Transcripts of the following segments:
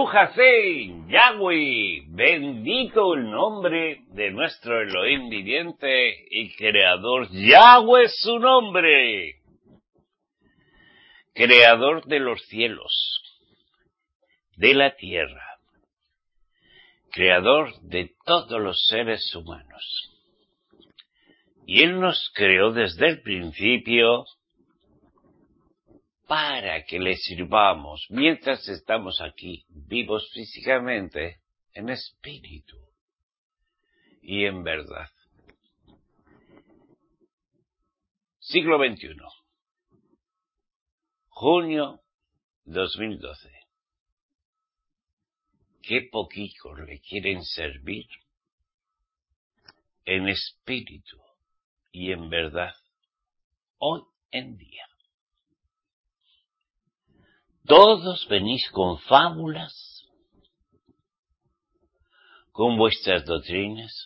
Baruch Hashem, Yahweh, bendito el nombre de nuestro Elohim viviente y creador. Yahweh es su nombre, creador de los cielos, de la tierra, creador de todos los seres humanos. Y Él nos creó desde el principio para que le sirvamos mientras estamos aquí, vivos físicamente, en espíritu y en verdad. Siglo XXI, junio 2012. Qué poquito le quieren servir en espíritu y en verdad hoy en día. Todos venís con fábulas, con vuestras doctrinas,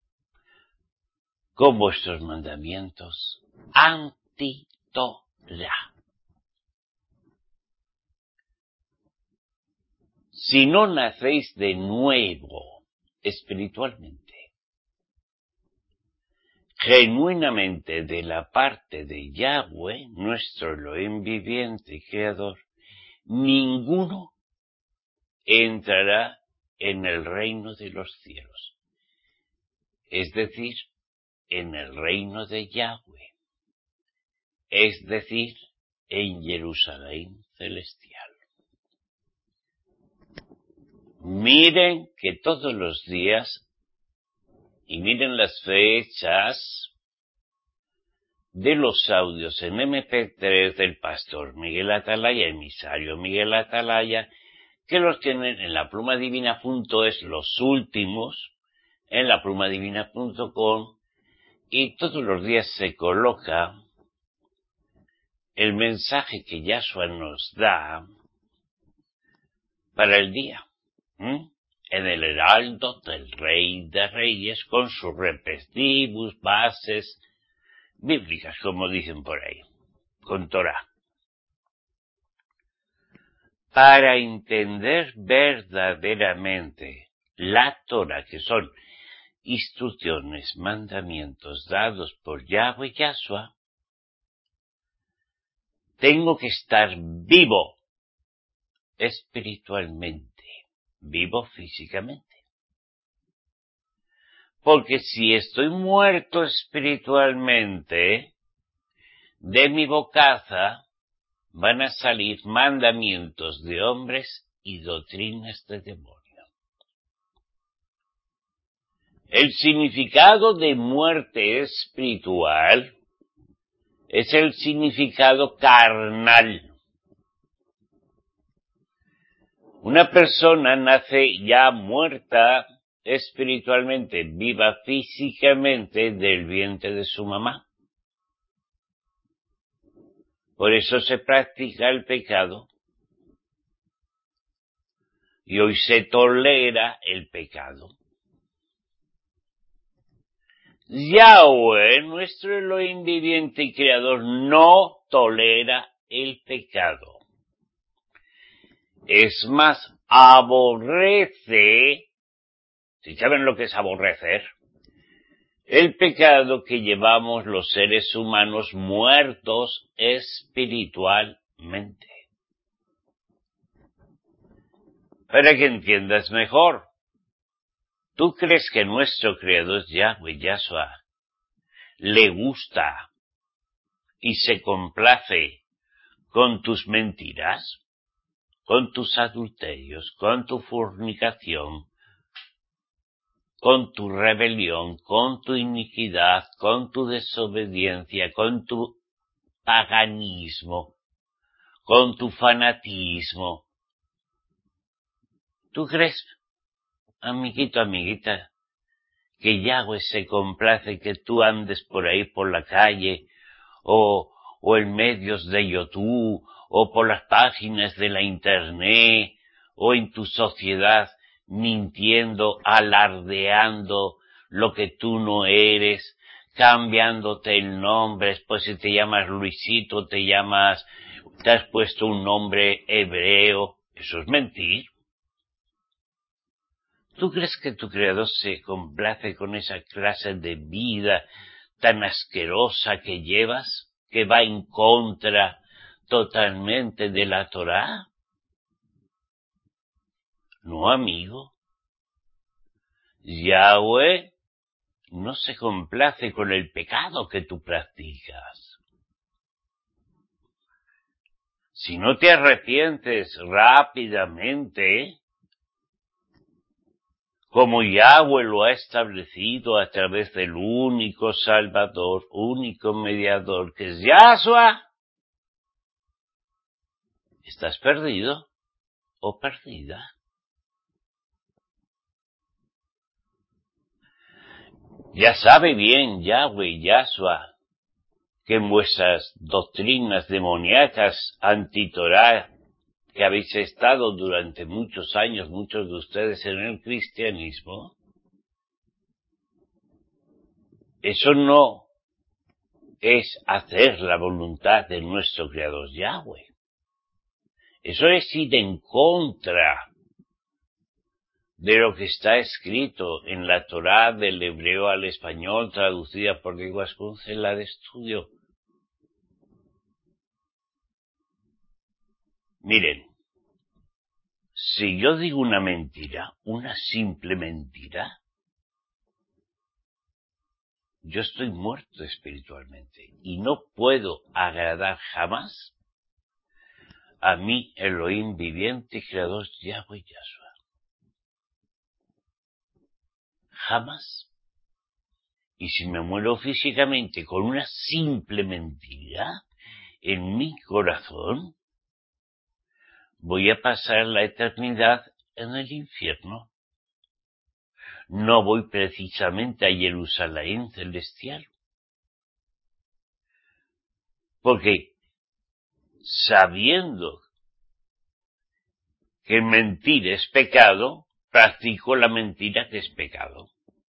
con vuestros mandamientos, anti-Torah. Si no nacéis de nuevo espiritualmente, genuinamente de la parte de Yahweh, nuestro Elohim viviente y creador, ninguno entrará en el reino de los cielos, es decir, en el reino de Yahweh, es decir, en Jerusalén celestial. Miren que todos los días, y miren las fechas de los audios en MP3 del pastor Miguel Atalaya, emisario Miguel Atalaya, que los tienen en laplumadivina.es, los últimos, en laplumadivina.com, y todos los días se coloca el mensaje que Yahshua nos da para el día, en el heraldo del Rey de Reyes, con sus respectivos bases bíblicas, como dicen por ahí, con Torah. Para entender verdaderamente la Torah, que son instrucciones, mandamientos dados por Yahweh Yahshua, tengo que estar vivo espiritualmente, vivo físicamente. Porque si estoy muerto espiritualmente, de mi bocaza van a salir mandamientos de hombres y doctrinas de demonio. El significado de muerte espiritual es el significado carnal. Una persona nace ya muerta espiritualmente, viva físicamente del vientre de su mamá. Por eso se practica el pecado. Y hoy se tolera el pecado. Yahweh, nuestro Elohim viviente y creador, no tolera el pecado. Es más, aborrece, si saben lo que es aborrecer, el pecado que llevamos los seres humanos muertos espiritualmente. Para que entiendas mejor, ¿tú crees que nuestro creador Yahweh Yahshua le gusta y se complace con tus mentiras, con tus adulterios, con tu fornicación, con tu rebelión, con tu iniquidad, con tu desobediencia, con tu paganismo, con tu fanatismo? ¿Tú crees, amiguito, amiguita, que Yahweh se complace que tú andes por ahí por la calle o en medios de YouTube o por las páginas de la internet o en tu sociedad mintiendo, alardeando lo que tú no eres, cambiándote el nombre? Después si te llamas Luisito, te has puesto un nombre hebreo? Eso es mentir. ¿Tú crees que tu Creador se complace con esa clase de vida tan asquerosa que llevas, que va en contra totalmente de la Torá? No, amigo. Yahweh no se complace con el pecado que tú practicas. Si no te arrepientes rápidamente, como Yahweh lo ha establecido a través del único Salvador, único mediador, que es Yahshua, estás perdido o perdida. Ya sabe bien Yahweh, Yahshua, que en vuestras doctrinas demoníacas anti-Torá, que habéis estado durante muchos años, muchos de ustedes en el cristianismo, eso no es hacer la voluntad de nuestro Creador Yahweh. Eso es ir en contra de lo que está escrito en la Torá del hebreo al español, traducida por Diego Ascunce, en la de estudio. Miren, si yo digo una mentira, una simple mentira, yo estoy muerto espiritualmente y no puedo agradar jamás a mi Elohim viviente y creador Yahweh Yahshua. Jamás. Y si me muero físicamente con una simple mentira en mi corazón, voy a pasar la eternidad en el infierno. No voy precisamente a Jerusalén celestial. Porque sabiendo que mentir es pecado, practico la mentira que es pecado.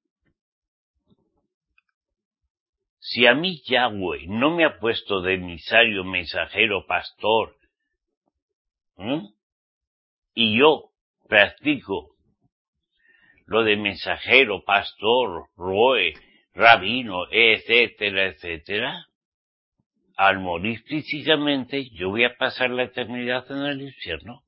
Si a mí Yahweh no me ha puesto de emisario, mensajero, pastor, y yo practico lo de mensajero, pastor, roe, rabino, etcétera, etcétera, al morir físicamente yo voy a pasar la eternidad en el infierno.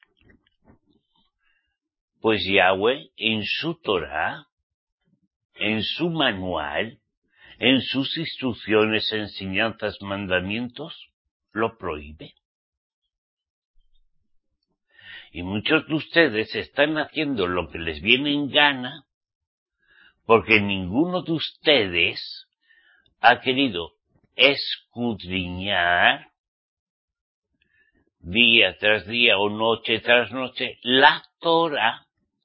Pues Yahweh en su Torah, en su manual, en sus instrucciones, enseñanzas, mandamientos, lo prohíbe. Y muchos de ustedes están haciendo lo que les viene en gana porque ninguno de ustedes ha querido escudriñar día tras día o noche tras noche la Torah,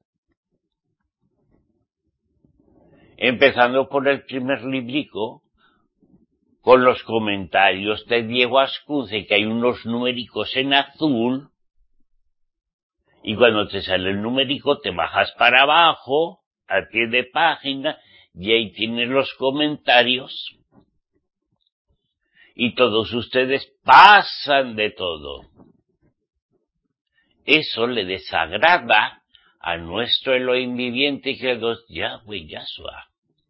empezando por el primer librico con los comentarios de Diego Ascunce, que hay unos numéricos en azul, y cuando te sale el numérico te bajas para abajo al pie de página y ahí tienes los comentarios y todos ustedes pasan de todo. Eso le desagrada a nuestro Elohim viviente y creador Yahweh Yahshua.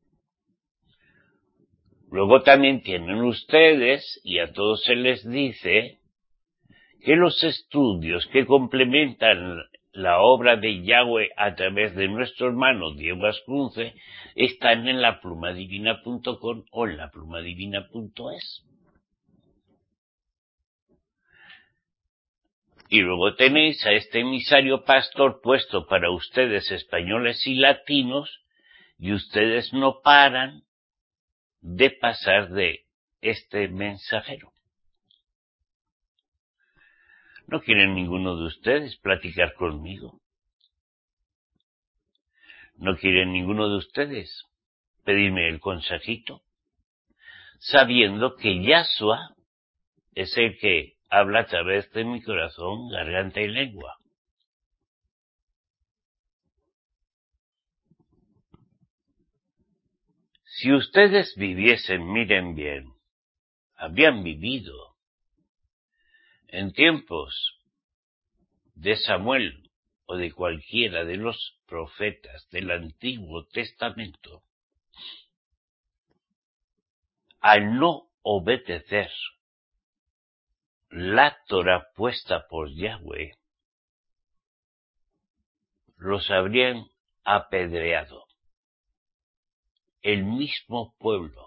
Luego también tienen ustedes, y a todos se les dice, que los estudios que complementan la obra de Yahweh a través de nuestro hermano Diego Ascunce están en laplumadivina.com o en laplumadivina.es. Y luego tenéis a este emisario pastor puesto para ustedes españoles y latinos, y ustedes no paran de pasar de este mensajero. No quieren ninguno de ustedes platicar conmigo. No quieren ninguno de ustedes pedirme el consejito, sabiendo que Yahshua es el que habla a través de mi corazón, garganta y lengua. Si ustedes viviesen, miren bien, habrían vivido en tiempos de Samuel o de cualquiera de los profetas del Antiguo Testamento, al no obedecer la Torá puesta por Yahweh, los habrían apedreado. El mismo pueblo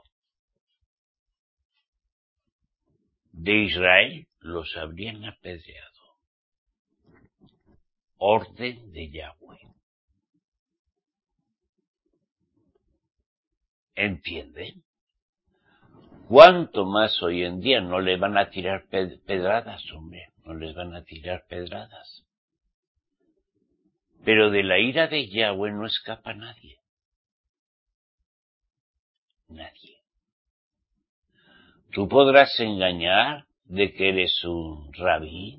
de Israel los habrían apedreado. Orden de Yahweh. ¿Entienden? ¿Cuánto más hoy en día no le van a tirar pedradas, hombre? No les van a tirar pedradas. Pero de la ira de Yahweh no escapa nadie. Nadie. Tú podrás engañar de que eres un rabí.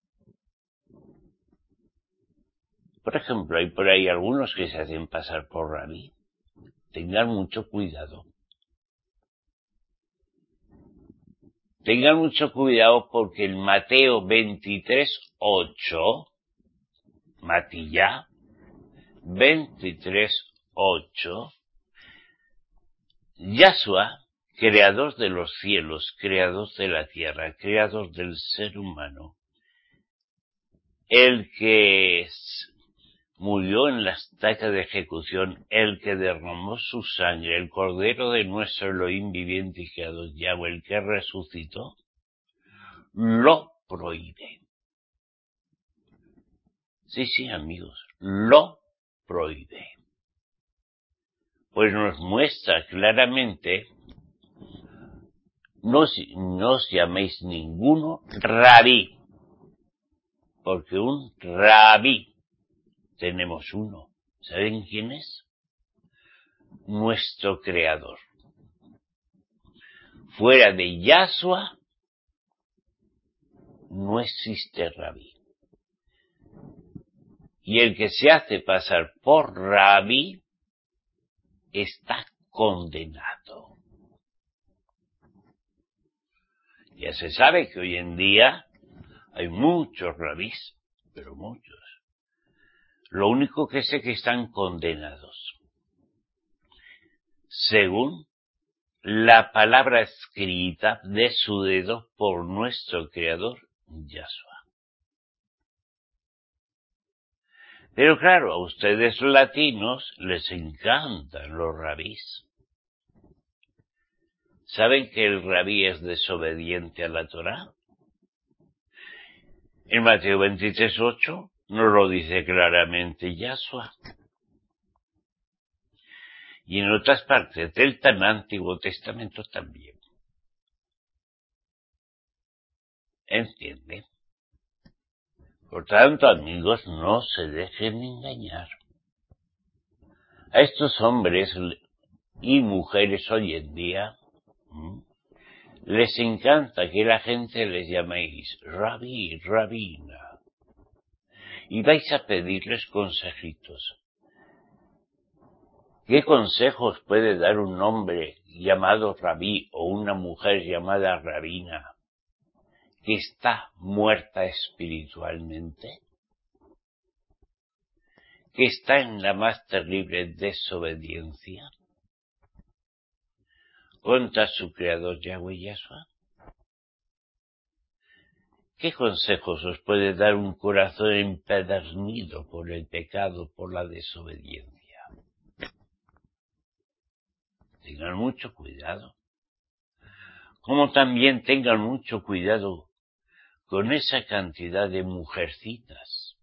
Por ejemplo, hay por ahí algunos que se hacen pasar por rabí. Tengan mucho cuidado. Tengan mucho cuidado porque en Mateo 23:8, Matilla 23:8, Yahshua, creador de los cielos, creador de la tierra, creador del ser humano, el que murió en la estaca de ejecución, el que derramó su sangre, el Cordero de nuestro Elohim viviente y creador Yahweh, el que resucitó, lo prohíbe. Sí, amigos, lo prohíbe. Pues nos muestra claramente, no os llaméis ninguno rabí, porque un rabí tenemos uno. ¿Saben quién es? Nuestro Creador. Fuera de Yahshua no existe rabí. Y el que se hace pasar por rabí está condenado. Ya se sabe que hoy en día hay muchos rabís, pero muchos. Lo único que sé que están condenados, según la palabra escrita de su dedo por nuestro Creador, Yahshua. Pero claro, a ustedes latinos les encantan los rabís. ¿Saben que el rabí es desobediente a la Torá? En Mateo 23:8 nos lo dice claramente Yahshua. Y en otras partes del tan Antiguo Testamento también. ¿Entienden? Por tanto, amigos, no se dejen engañar. A estos hombres y mujeres hoy en día les encanta que la gente les llaméis rabí, rabina. Y vais a pedirles consejitos. ¿Qué consejos puede dar un hombre llamado rabí o una mujer llamada rabina que está muerta espiritualmente? Que está en la más terrible desobediencia contra su creador Yahweh Yahshua. ¿Qué consejos os puede dar un corazón empedernido por el pecado, por la desobediencia? Tengan mucho cuidado. Como también tengan mucho cuidado con esa cantidad de mujercitas,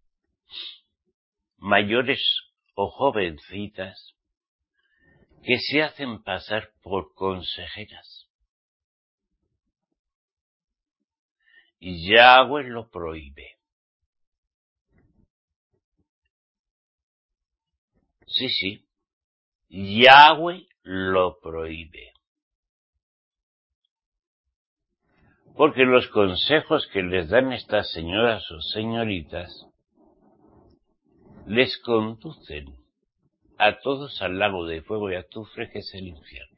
mayores o jovencitas, que se hacen pasar por consejeras. Y Yahweh lo prohíbe. Sí, Yahweh lo prohíbe. Porque los consejos que les dan estas señoras o señoritas les conducen a todos al lago de fuego y azufre que es el infierno.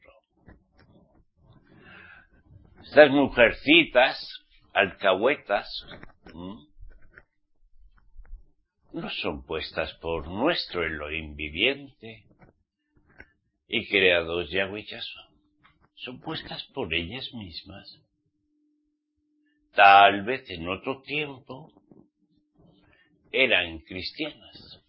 Estas mujercitas, alcahuetas, no son puestas por nuestro Elohim viviente y creados Yahweh Yahshua. Son puestas por ellas mismas. Tal vez en otro tiempo eran cristianas.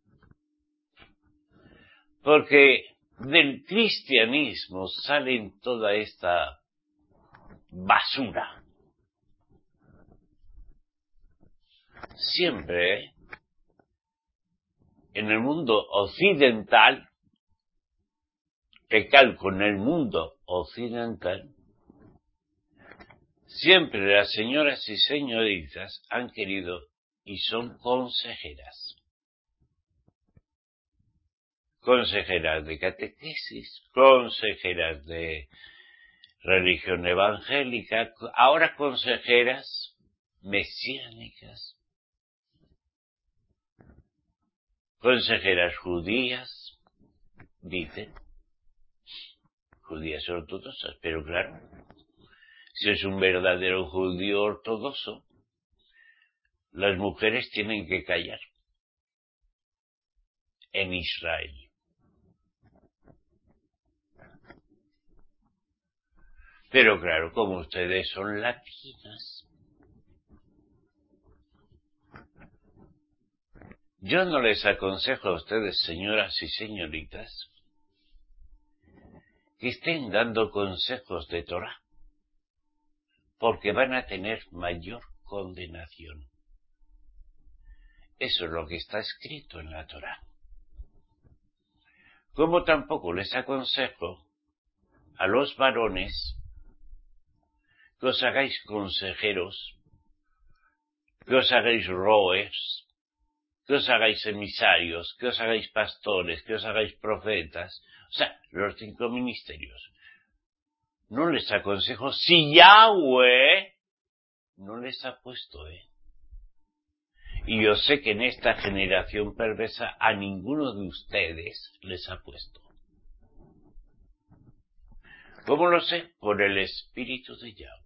Porque del cristianismo salen toda esta basura. Siempre en el mundo occidental, recalco, en el mundo occidental, siempre las señoras y señoritas han querido y son consejeras. Consejeras de catequesis, consejeras de religión evangélica, ahora consejeras mesiánicas, consejeras judías, dicen, judías ortodoxas, pero claro, si es un verdadero judío ortodoxo, las mujeres tienen que callar en Israel. Pero claro, como ustedes son latinas, yo no les aconsejo a ustedes, señoras y señoritas, que estén dando consejos de Torah, porque van a tener mayor condenación. Eso es lo que está escrito en la Torah. Como tampoco les aconsejo a los varones que os hagáis consejeros, que os hagáis roes, que os hagáis emisarios, que os hagáis pastores, que os hagáis profetas, o sea, los 5 ministerios. No les aconsejo si Yahweh no les ha puesto, Y yo sé que en esta generación perversa a ninguno de ustedes les ha puesto. ¿Cómo lo sé? Por el Espíritu de Yahweh.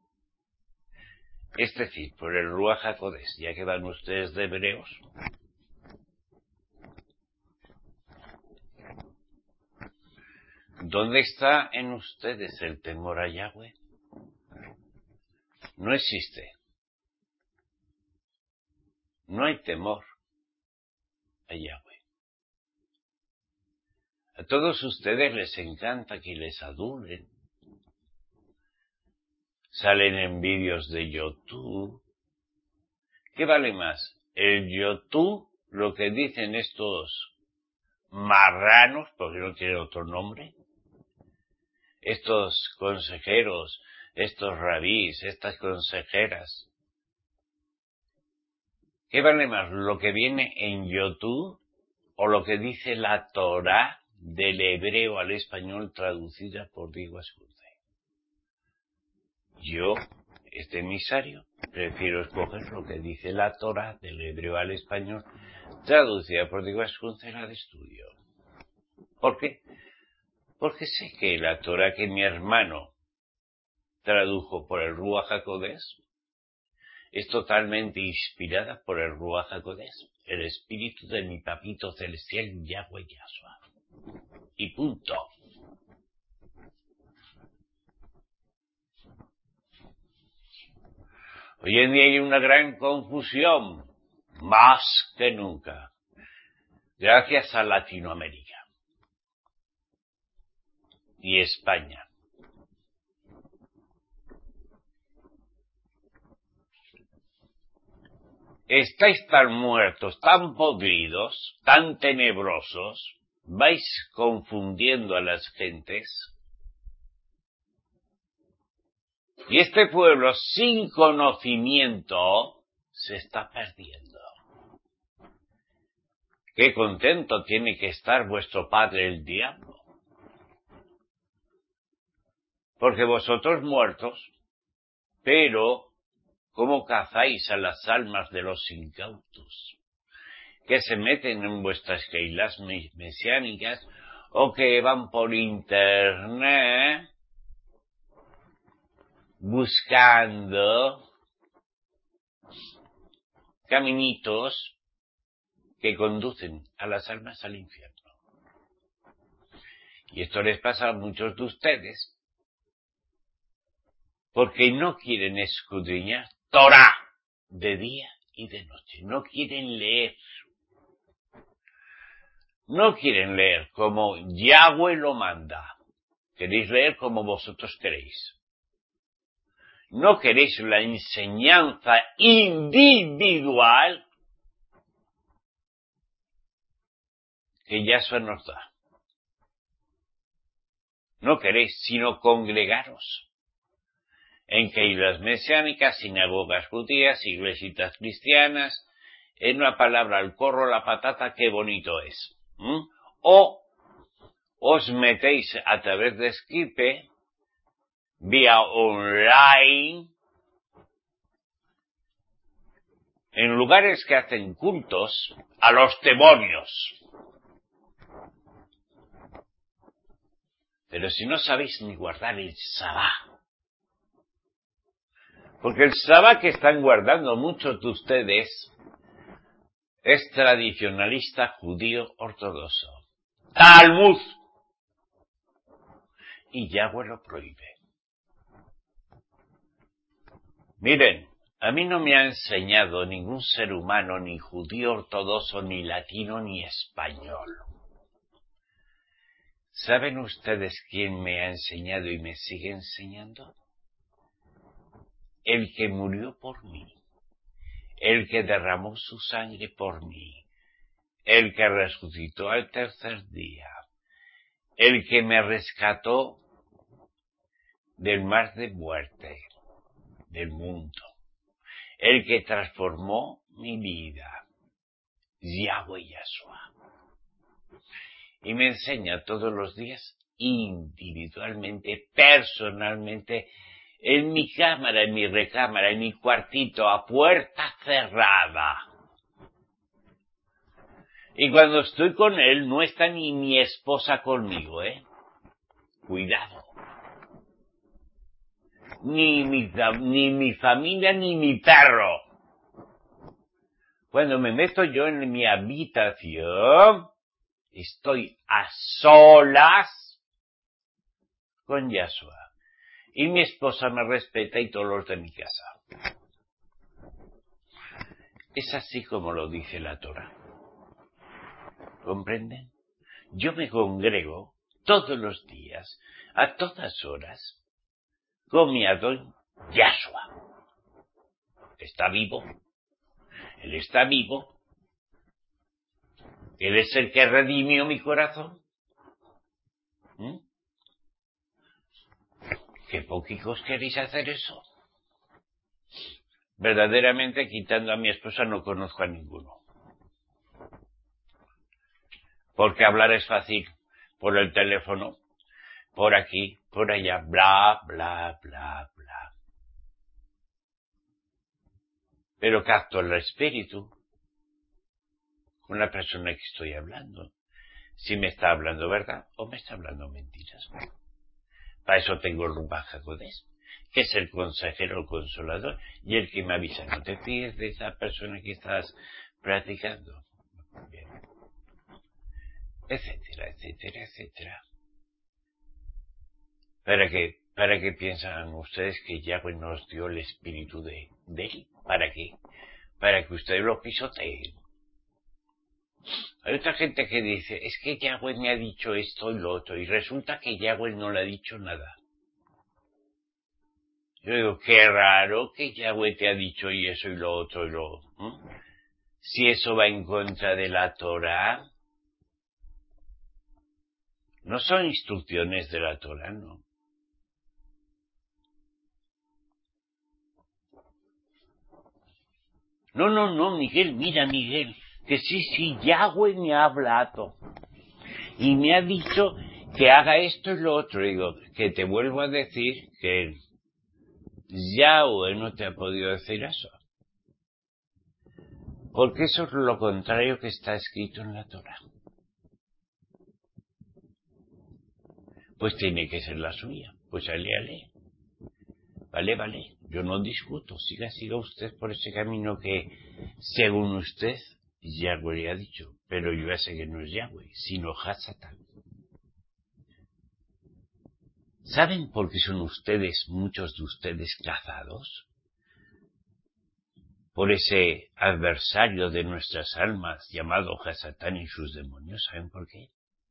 Es decir, por el Ruach HaKodesh, ya que van ustedes de hebreos. ¿Dónde está en ustedes el temor a Yahweh? No existe. No hay temor a Yahweh. A todos ustedes les encanta que les adulen. Salen en vídeos de YouTube. ¿Qué vale más? El YouTube, lo que dicen estos marranos, porque no tiene otro nombre, estos consejeros, estos rabís, estas consejeras. ¿Qué vale más? ¿Lo que viene en YouTube o lo que dice la Torá del hebreo al español traducida por Diego Ascurce? Yo, este emisario, prefiero escoger lo que dice la Torá del hebreo al español traducida por Diego Ascurce en la de estudio. ¿Por qué? Porque sé que la Torá que mi hermano tradujo por el Ruach HaKodesh es totalmente inspirada por el Ruach HaKodesh, el espíritu de mi papito celestial Yahweh Yahshua. Y punto. Hoy en día hay una gran confusión, más que nunca, gracias a Latinoamérica y España. Estáis tan muertos, tan podridos, tan tenebrosos, vais confundiendo a las gentes. Y este pueblo sin conocimiento se está perdiendo. Qué contento tiene que estar vuestro padre el diablo. Porque vosotros muertos, pero ¿cómo cazáis a las almas de los incautos? Que se meten en vuestras keilas mesiánicas o que van por internet buscando caminitos que conducen a las almas al infierno. Y esto les pasa a muchos de ustedes porque no quieren escudriñar Torá de día y de noche. No quieren leer. No quieren leer como Yahweh lo manda. Queréis leer como vosotros queréis. No queréis la enseñanza individual que Yahshua nos da. No queréis sino congregaros en que las mesiánicas, sinagogas judías, iglesitas cristianas, en una palabra, el corro, la patata, qué bonito es. O os metéis a través de Skype, vía online, en lugares que hacen cultos a los demonios. Pero si no sabéis ni guardar el Sabá, porque el Sabá que están guardando muchos de ustedes es tradicionalista judío ortodoxo. Talmud. Y Yahweh lo prohíbe. Miren, a mí no me ha enseñado ningún ser humano, ni judío ortodoxo, ni latino, ni español. ¿Saben ustedes quién me ha enseñado y me sigue enseñando? El que murió por mí, el que derramó su sangre por mí, el que resucitó al tercer día, el que me rescató del mar de muerte, del mundo, el que transformó mi vida, Yahweh Yahshua. Y me enseña todos los días, individualmente, personalmente, en mi cámara, en mi recámara, en mi cuartito, a puerta cerrada. Y cuando estoy con él, no está ni mi esposa conmigo, Cuidado. Ni mi familia, ni mi perro. Cuando me meto yo en mi habitación, estoy a solas con Yahshua. Y mi esposa me respeta y todos los de mi casa. Es así como lo dice la Torah. ¿Comprenden? Yo me congrego todos los días, a todas horas, con mi Adón Yahshua. Está vivo. Él está vivo. Él es el que redimió mi corazón. ¿Qué poquicos queréis hacer eso? Verdaderamente, quitando a mi esposa, no conozco a ninguno. Porque hablar es fácil. Por el teléfono, por aquí, por allá, bla, bla, bla, bla. Pero capto el espíritu con la persona que estoy hablando. Si me está hablando verdad o me está hablando mentiras. Para eso tengo el Ruach HaKodesh, que es el consejero, el consolador, y el que me avisa, no te fíes de esa persona que estás practicando. Bien. Etcétera, etcétera, etcétera. ¿Para qué piensan ustedes que Yahweh nos dio el espíritu de él? ¿Para qué? Para que ustedes lo pisoteen. Hay otra gente que dice, es que Yahweh me ha dicho esto y lo otro, y resulta que Yahweh no le ha dicho nada. Yo digo, qué raro que Yahweh te ha dicho y eso y lo otro y lo... Si eso va en contra de la Torah, no son instrucciones de la Torah, no. No, Miguel, mira, Miguel, que sí, Yahweh me ha hablado y me ha dicho que haga esto y lo otro. Digo, que te vuelvo a decir que Yahweh no te ha podido decir eso. Porque eso es lo contrario que está escrito en la Torah. Pues tiene que ser la suya. Pues ale. Vale. Yo no discuto. Siga usted por ese camino que, según usted, Yahweh le ha dicho, pero yo ya sé que no es Yahweh, sino Hasatán. ¿Saben por qué son ustedes, muchos de ustedes, cazados? Por ese adversario de nuestras almas llamado Hasatán y sus demonios. ¿Saben por qué?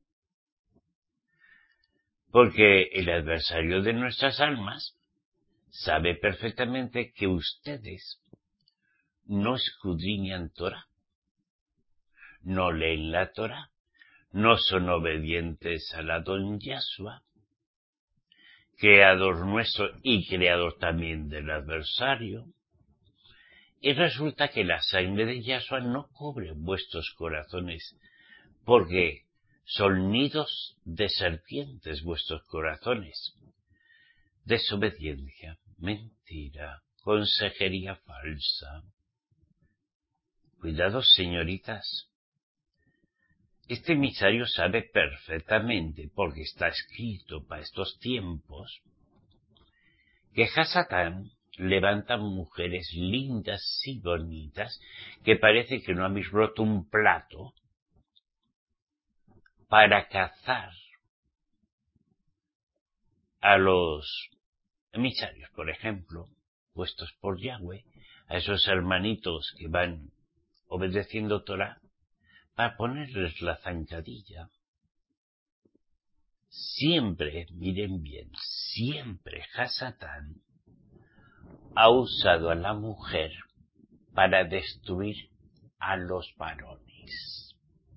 Porque el adversario de nuestras almas sabe perfectamente que ustedes no escudriñan Torah, no leen la Torah, no son obedientes al Adón Yahshua, creador nuestro y creador también del adversario. Y resulta que la sangre de Yahshua no cubre vuestros corazones, porque son nidos de serpientes vuestros corazones. Desobediencia, mentira, consejería falsa. Cuidado, señoritas. Este emisario sabe perfectamente, porque está escrito para estos tiempos, que Hasatán levanta mujeres lindas y bonitas que parece que no habéis roto un plato para cazar a los emisarios, por ejemplo, puestos por Yahweh, a esos hermanitos que van obedeciendo Torah, para ponerles la zancadilla. Siempre, miren bien, siempre Hasatán ha usado a la mujer para destruir a los varones.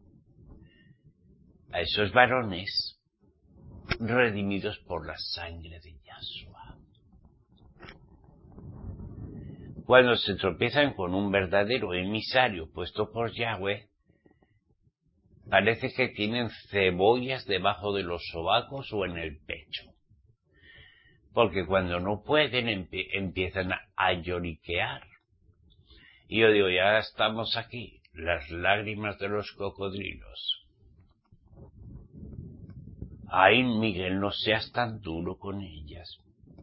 A esos varones redimidos por la sangre de Yahshua. Cuando se tropiezan con un verdadero emisario puesto por Yahweh, parece que tienen cebollas debajo de los sobacos o en el pecho. Porque cuando no pueden empiezan a lloriquear. Y yo digo, ya estamos aquí, las lágrimas de los cocodrilos. Ay, Miguel, no seas tan duro con ellas.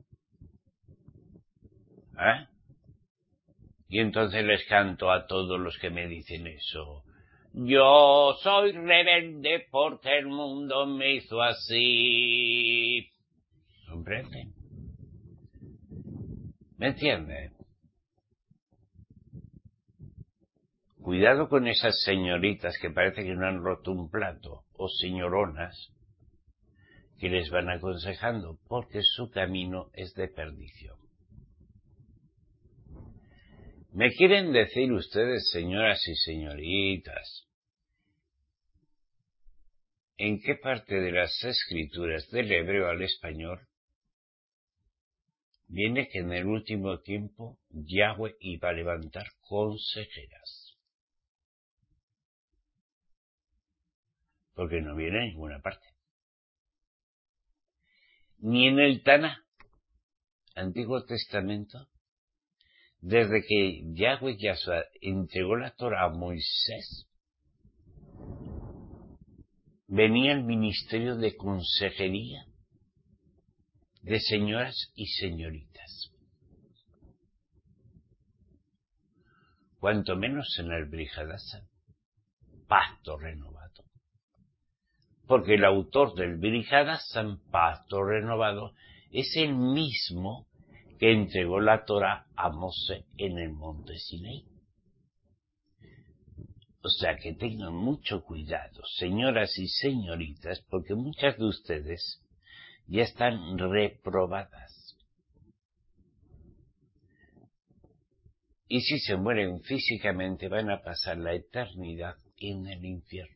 ¿Eh? Y entonces les canto a todos los que me dicen eso. Yo soy rebelde porque el mundo me hizo así. ¿Comprenden? ¿Me entienden? Cuidado con esas señoritas que parece que no han roto un plato, o señoronas, que les van aconsejando, porque su camino es de perdición. ¿Me quieren decir ustedes, señoras y señoritas, en qué parte de las escrituras del hebreo al español viene que en el último tiempo Yahweh iba a levantar consejeras? Porque no viene en ninguna parte. Ni en el Taná, Antiguo Testamento, desde que Yahweh Yahshua entregó la Torah a Moisés, venía el ministerio de consejería de señoras y señoritas. Cuanto menos en el Brit Hadashah, pacto renovado. Porque el autor del Brit Hadashah, pacto renovado, es el mismo que entregó la Torah a Moshe en el monte Sinaí. O sea que tengan mucho cuidado, señoras y señoritas, porque muchas de ustedes ya están reprobadas. Y si se mueren físicamente van a pasar la eternidad en el infierno.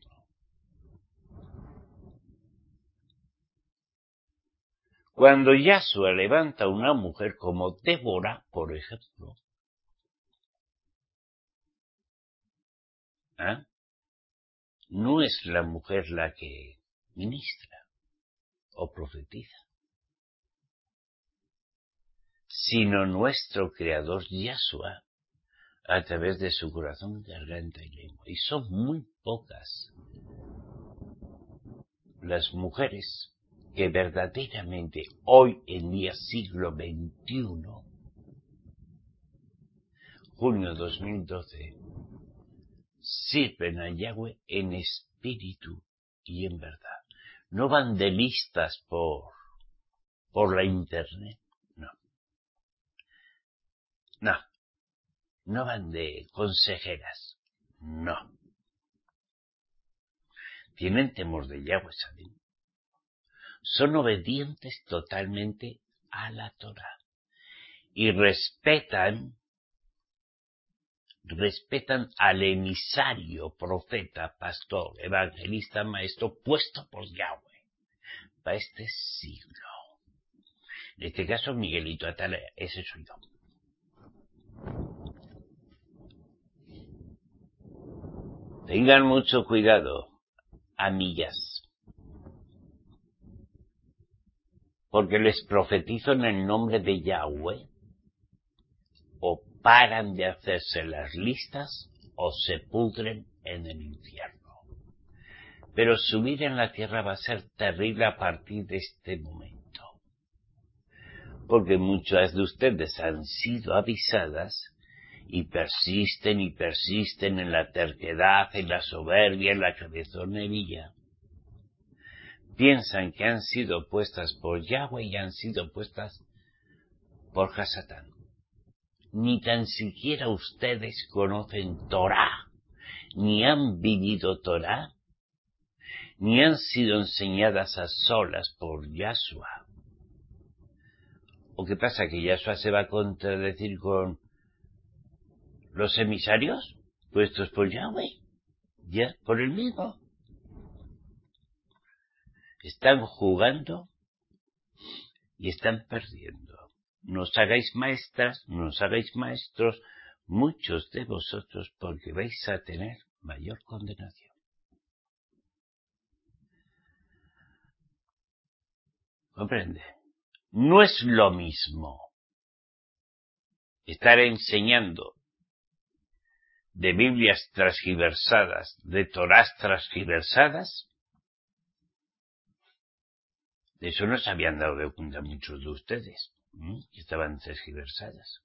Cuando Yahshua levanta a una mujer como Débora, por ejemplo, no es la mujer la que ministra o profetiza, sino nuestro Creador Yahshua a través de su corazón, garganta y lengua. Y son muy pocas las mujeres que verdaderamente hoy en día, siglo XXI, junio 2012, sirven a Yahweh en espíritu y en verdad. No van de listas por la internet, no. No van de consejeras, no. Tienen temor de Yahweh, ¿saben? Son obedientes totalmente a la Torá y respetan al emisario, profeta, pastor, evangelista, maestro, puesto por Yahweh para este siglo. En este caso, Miguelito Atalaya, ese soy yo. Tengan mucho cuidado, amigas, porque les profetizo en el nombre de Yahweh, o paran de hacerse las listas o se pudren en el infierno. Pero su vida en la tierra va a ser terrible a partir de este momento, porque muchas de ustedes han sido avisadas y persisten en la terquedad, en la soberbia, en la cabezonería. Piensan que han sido puestas por Yahweh y han sido puestas por Hasatán. Ni tan siquiera ustedes conocen Torá, ni han vivido Torá, ni han sido enseñadas a solas por Yahshua. ¿O qué pasa? ¿Que Yahshua se va a contradecir con los emisarios puestos por Yahweh? Ya, por el mismo. Están jugando y están perdiendo. No os hagáis maestras, no os hagáis maestros, muchos de vosotros, porque vais a tener mayor condenación. ¿Comprende? No es lo mismo estar enseñando de Biblias transgiversadas, de Torás transgiversadas. De eso no se habían dado de cuenta muchos de ustedes, que estaban transgiversadas.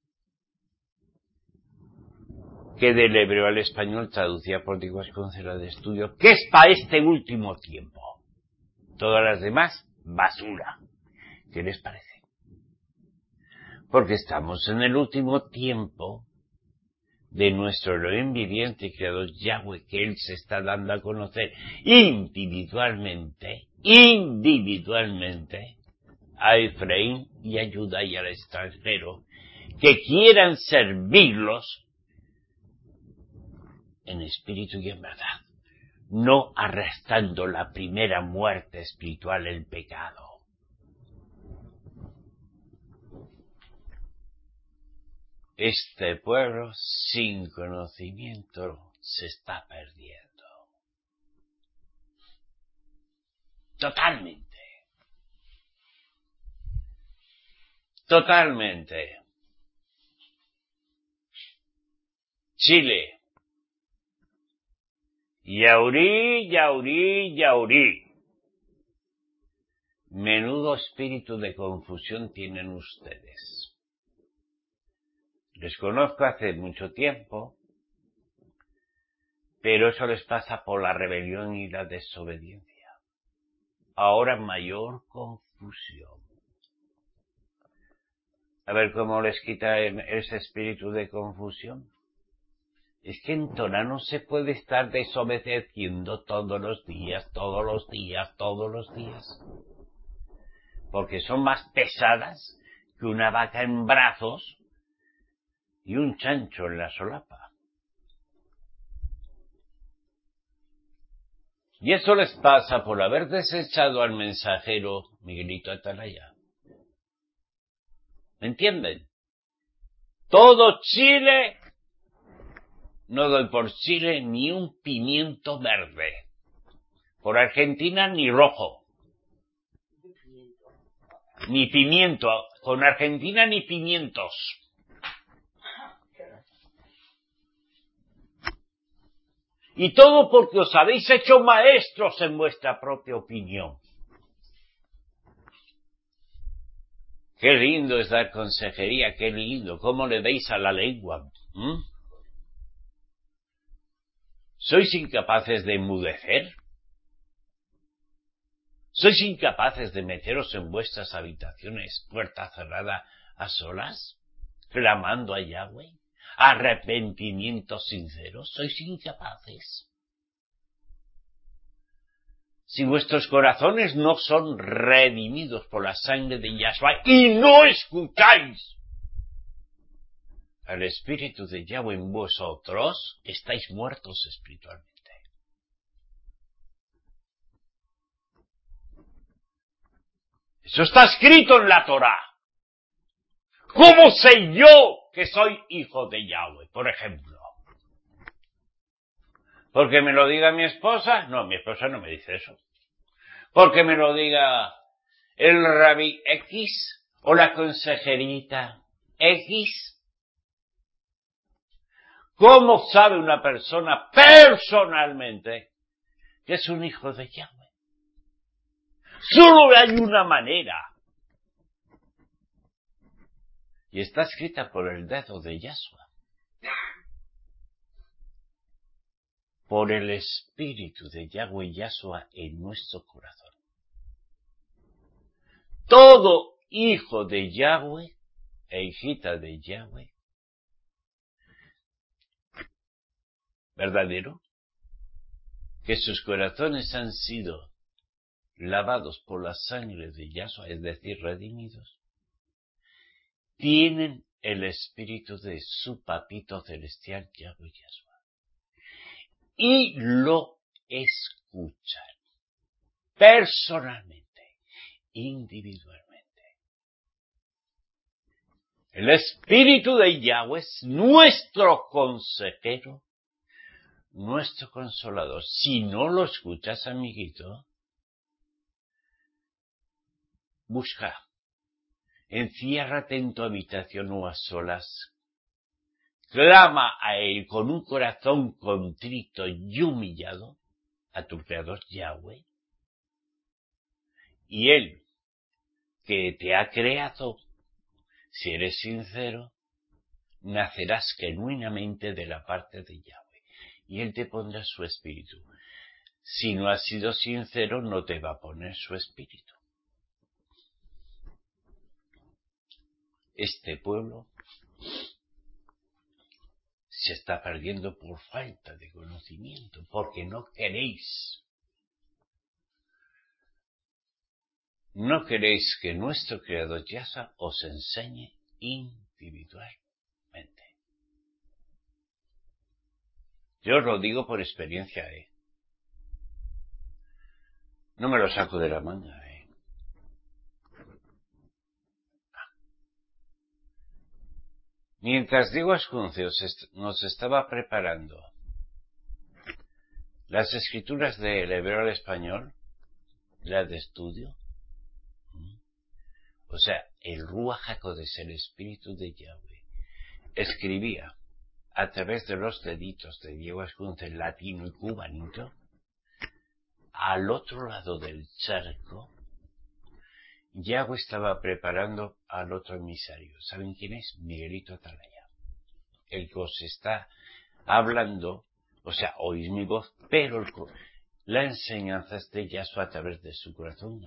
Que del hebreo al español traducía por Diego Vasconcela de Estudio, que es para este último tiempo. Todas las demás, basura. ¿Qué les parece? Porque estamos en el último tiempo de nuestro Elohim viviente y creador Yahweh, que Él se está dando a conocer individualmente, a Efraín y a Judá y al extranjero, que quieran servirlos en espíritu y en verdad, no arrastrando la primera muerte espiritual, el pecado. Este pueblo sin conocimiento se está perdiendo. Totalmente. Chile. Yaurí. Menudo espíritu de confusión tienen ustedes. Les conozco hace mucho tiempo, pero eso les pasa por la rebelión y la desobediencia. Ahora mayor confusión. A ver cómo les quita ese espíritu de confusión. Es que en Torah no se puede estar desobedeciendo todos los días, porque son más pesadas que una vaca en brazos y un chancho en la solapa. Y eso les pasa por haber desechado al mensajero Miguelito Atalaya. ¿Me entienden? Todo Chile, no doy por Chile ni un pimiento verde. Por Argentina ni rojo. Ni pimiento. Con Argentina ni pimientos. Y todo porque os habéis hecho maestros en vuestra propia opinión. Qué lindo es dar consejería, qué lindo. ¿Cómo le deis a la lengua? ¿Sois incapaces de enmudecer? ¿Sois incapaces de meteros en vuestras habitaciones, puerta cerrada, a solas, clamando a Yahweh? ¿Arrepentimiento sincero? ¿Sois incapaces? Si vuestros corazones no son redimidos por la sangre de Yahshua y no escucháis al Espíritu de Yahweh en vosotros, estáis muertos espiritualmente. Eso está escrito en la Torá. ¿Cómo sé yo que soy hijo de Yahweh, por ejemplo? ¿Porque me lo diga mi esposa? No, mi esposa no me dice eso. ¿Porque me lo diga el rabí X o la consejerita X? ¿Cómo sabe una persona personalmente que es un hijo de Yahweh? Solo hay una manera. Y está escrita por el dedo de Yahshua. Por el Espíritu de Yahweh Yahshua en nuestro corazón. Todo hijo de Yahweh e hijita de Yahweh verdadero, que sus corazones han sido lavados por la sangre de Yahshua, es decir, redimidos, tienen el espíritu de su papito celestial Yahweh Yahshua y lo escuchan personalmente, individualmente. El espíritu de Yahweh es nuestro consejero, nuestro consolador. Si no lo escuchas, amiguito, busca, enciérrate en tu habitación o a solas, clama a Él con un corazón contrito y humillado, a tu Creador Yahweh, y Él, que te ha creado, si eres sincero, nacerás genuinamente de la parte de Yahweh, y Él te pondrá su espíritu. Si no has sido sincero, no te va a poner su espíritu. Este pueblo se está perdiendo por falta de conocimiento, porque no queréis que nuestro Creador Yahshua os enseñe individualmente. Yo os lo digo por experiencia, No me lo saco de la manga, Mientras Diego Ascunce nos estaba preparando las escrituras del hebreo al español, las de estudio, o sea, el Ruach HaKodesh, el Espíritu de Yahweh, escribía a través de los deditos de Diego Ascunce, latino y cubanito, al otro lado del charco, Yahweh estaba preparando al otro emisario. ¿Saben quién es? Miguelito Atalaya. El que os está hablando, o sea, oís mi voz, pero la enseñanza es de Yahshua a través de su corazón.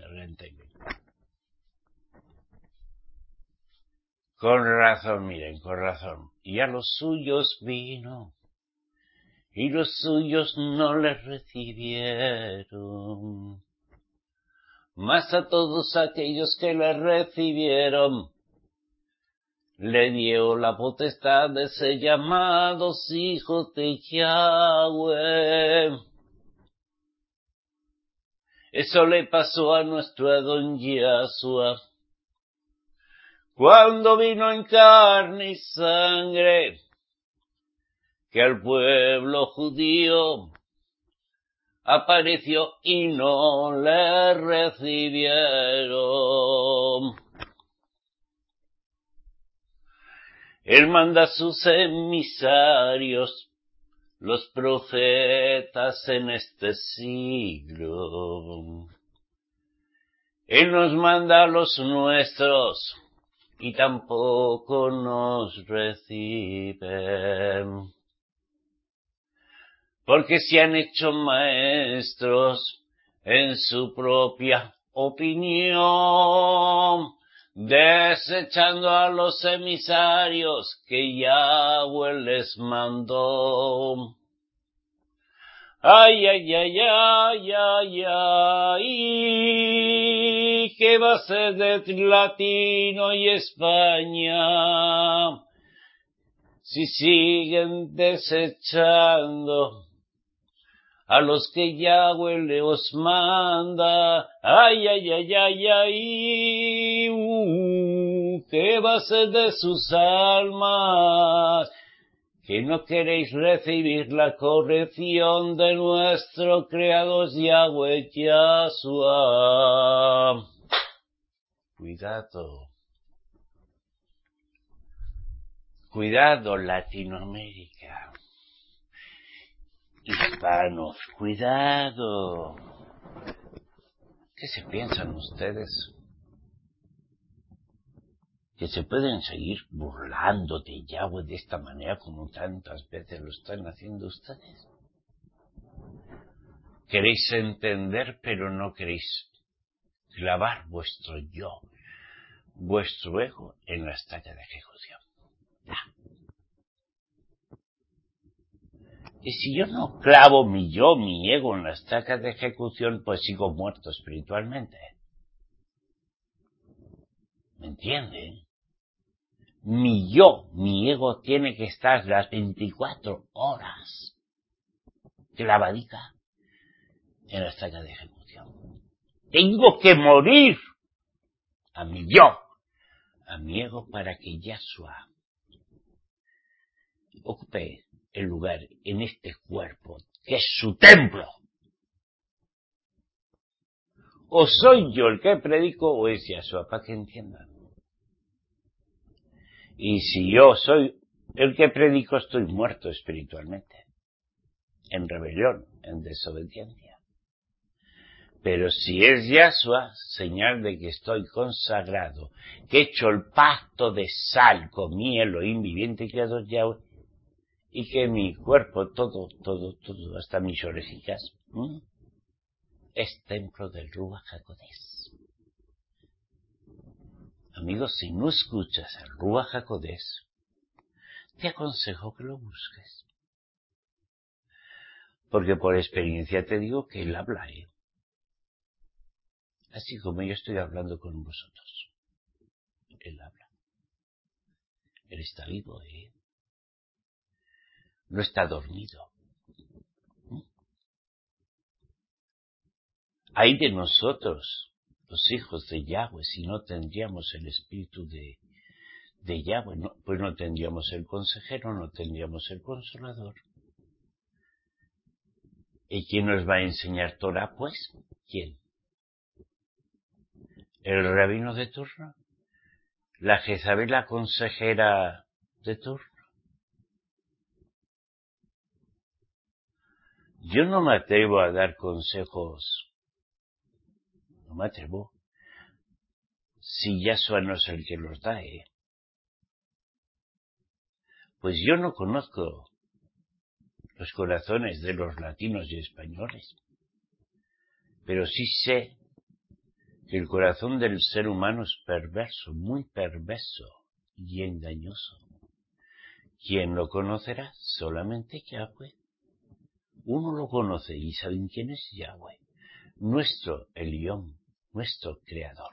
Con razón, miren, con razón. Y a los suyos vino, y los suyos no le recibieron. Mas a todos aquellos que le recibieron, le dio la potestad de ser llamados hijos de Yahweh. Eso le pasó a nuestro don Yahshua, cuando vino en carne y sangre, que al pueblo judío apareció y no le recibieron. Él manda a sus emisarios, los profetas en este siglo. Él nos manda a los nuestros y tampoco nos reciben. porque se han hecho maestros en su propia opinión, desechando a los emisarios que Yahweh les mandó. Ay, ay, ay, ay, ay, ay, ¿qué va a ser de Latino y España si siguen desechando a los que Yahweh les manda? Ay, ay, ay, ay, ay, ¿qué va a ser de sus almas que no queréis recibir la corrección de nuestro Creador Yahweh Yahshua? Cuidado. Cuidado, Latinoamérica. Hispanos, cuidado. ¿Qué se piensan ustedes? Que se pueden seguir burlando de Yahweh de esta manera como tantas veces lo están haciendo ustedes. Queréis entender, pero no queréis clavar vuestro yo, vuestro ego en la estaca de ejecución. Y si yo no clavo mi yo, mi ego en la estaca de ejecución, pues sigo muerto espiritualmente. ¿Me entienden? Mi yo, mi ego tiene que estar las 24 horas clavadica en la estaca de ejecución. Tengo que morir a mi yo, a mi ego, para que Yahshua ocupe el lugar en este cuerpo, que es su templo. O soy yo el que predico, o es Yahshua, para que entiendan. Y si yo soy el que predico, estoy muerto espiritualmente, en rebelión, en desobediencia. Pero si es Yahshua, señal de que estoy consagrado, que he hecho el pacto de sal con mi Elohim viviente y creador Yahweh, y que mi cuerpo, todo, hasta mis orejicas, es templo del Ruach HaKodesh. Amigos, si no escuchas al Ruach HaKodesh, te aconsejo que lo busques. Porque por experiencia te digo que él habla, así como yo estoy hablando con vosotros. Él habla. Él está vivo, no está dormido. Ay de nosotros, los hijos de Yahweh, si no tendríamos el espíritu de Yahweh, pues no tendríamos el consejero, no tendríamos el consolador. ¿Y quién nos va a enseñar Torah, pues? ¿Quién? ¿El rabino de turno? ¿La Jezabel, la consejera de turno? Yo no me atrevo a dar consejos, no me atrevo, si Yahshua no es el que los da, Pues yo no conozco los corazones de los latinos y españoles, pero sí sé que el corazón del ser humano es perverso, muy perverso y engañoso. ¿Quién lo conocerá? Solamente Yahweh. Uno lo conoce y saben quién es Yahweh, nuestro Elión, nuestro Creador.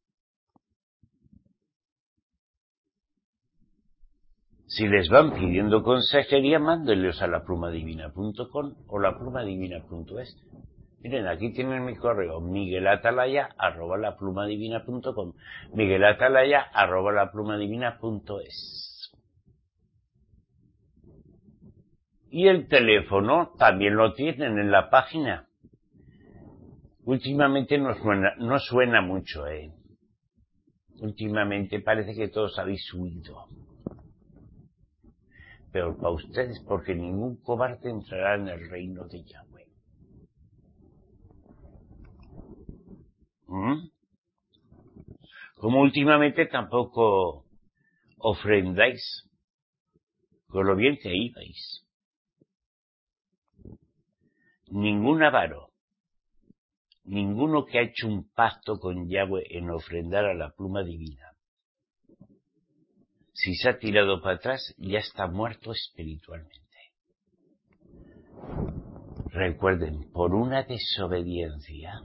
Si les van pidiendo consejería, mándenlos a laplumadivina.com o laplumadivina.es. Miren, aquí tienen mi correo, miguelatalaya@laplumadivina.com, miguelatalaya@laplumadivina.es. Y el teléfono también lo tienen en la página. Últimamente no suena mucho, Últimamente parece que todos habéis huido. Pero para ustedes, porque ningún cobarde entrará en el reino de Yahweh. Como últimamente tampoco ofrendáis con lo bien que ibais. ningún avaro, ninguno que ha hecho un pacto con Yahweh en ofrendar a la pluma divina, si se ha tirado para atrás, ya está muerto espiritualmente. Recuerden, por una desobediencia,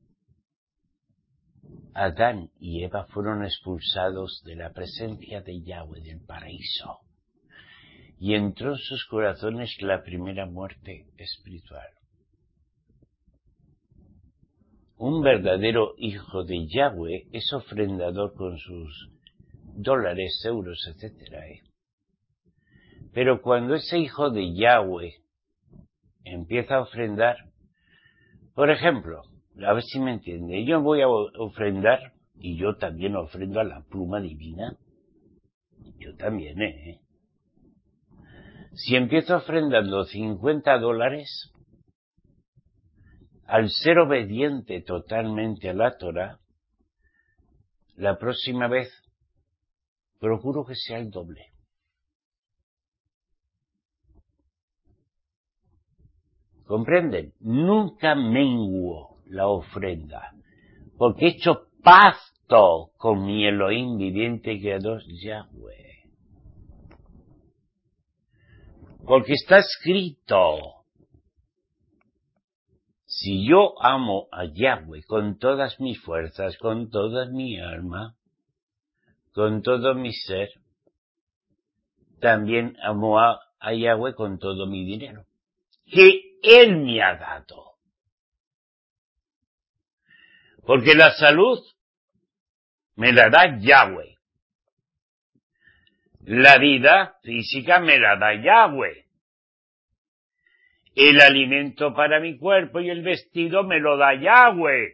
Adán y Eva fueron expulsados de la presencia de Yahweh del paraíso, y entró en sus corazones la primera muerte espiritual. Un verdadero hijo de Yahweh es ofrendador con sus dólares, euros, etc. Pero cuando ese hijo de Yahweh empieza a ofrendar, por ejemplo, a ver si me entiende, yo voy a ofrendar, y yo también ofrendo a la pluma divina, yo también, Si empiezo ofrendando $50, al ser obediente totalmente a la Torah, la próxima vez procuro que sea el doble. ¿Comprenden? Nunca menguo la ofrenda, porque he hecho pacto con mi Elohim viviente creador Yahweh. Porque está escrito, si yo amo a Yahweh con todas mis fuerzas, con toda mi alma, con todo mi ser, también amo a Yahweh con todo mi dinero, que Él me ha dado. Porque la salud me la da Yahweh. La vida física me la da Yahweh. El alimento para mi cuerpo y el vestido me lo da Yahweh.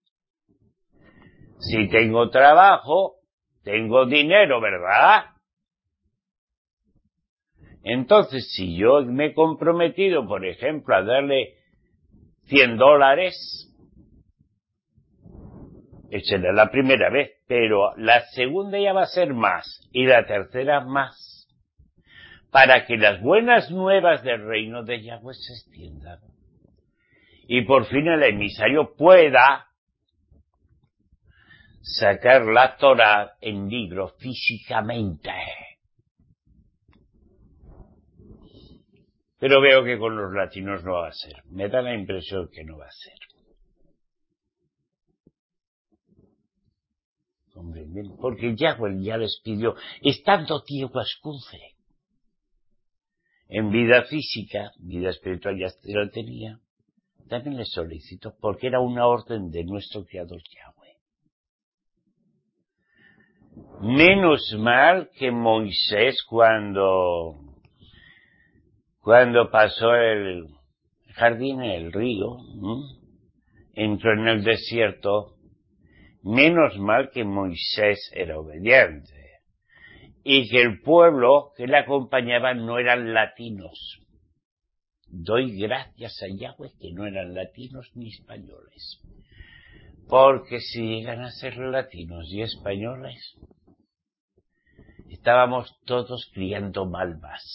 Si tengo trabajo, tengo dinero, ¿verdad? Entonces, si yo me he comprometido, por ejemplo, a darle $100, será la primera vez, pero la segunda ya va a ser más, y la tercera más, para que las buenas nuevas del reino de Yahweh se extiendan. Y por fin el emisario pueda sacar la Torah en libro físicamente. Pero veo que con los latinos no va a ser. Me da la impresión que no va a ser. ¿Comprenden? Porque Yahweh ya les pidió, estando tiempo escuce. En vida física, vida espiritual ya lo tenía, también les solicito, porque era una orden de nuestro Creador Yahweh. Menos mal que Moisés cuando pasó el jardín, el río, entró en el desierto, menos mal que Moisés era obediente y que el pueblo que le acompañaba no eran latinos. Doy gracias a Yahweh que no eran latinos ni españoles, porque si llegan a ser latinos y españoles, estábamos todos criando malvas.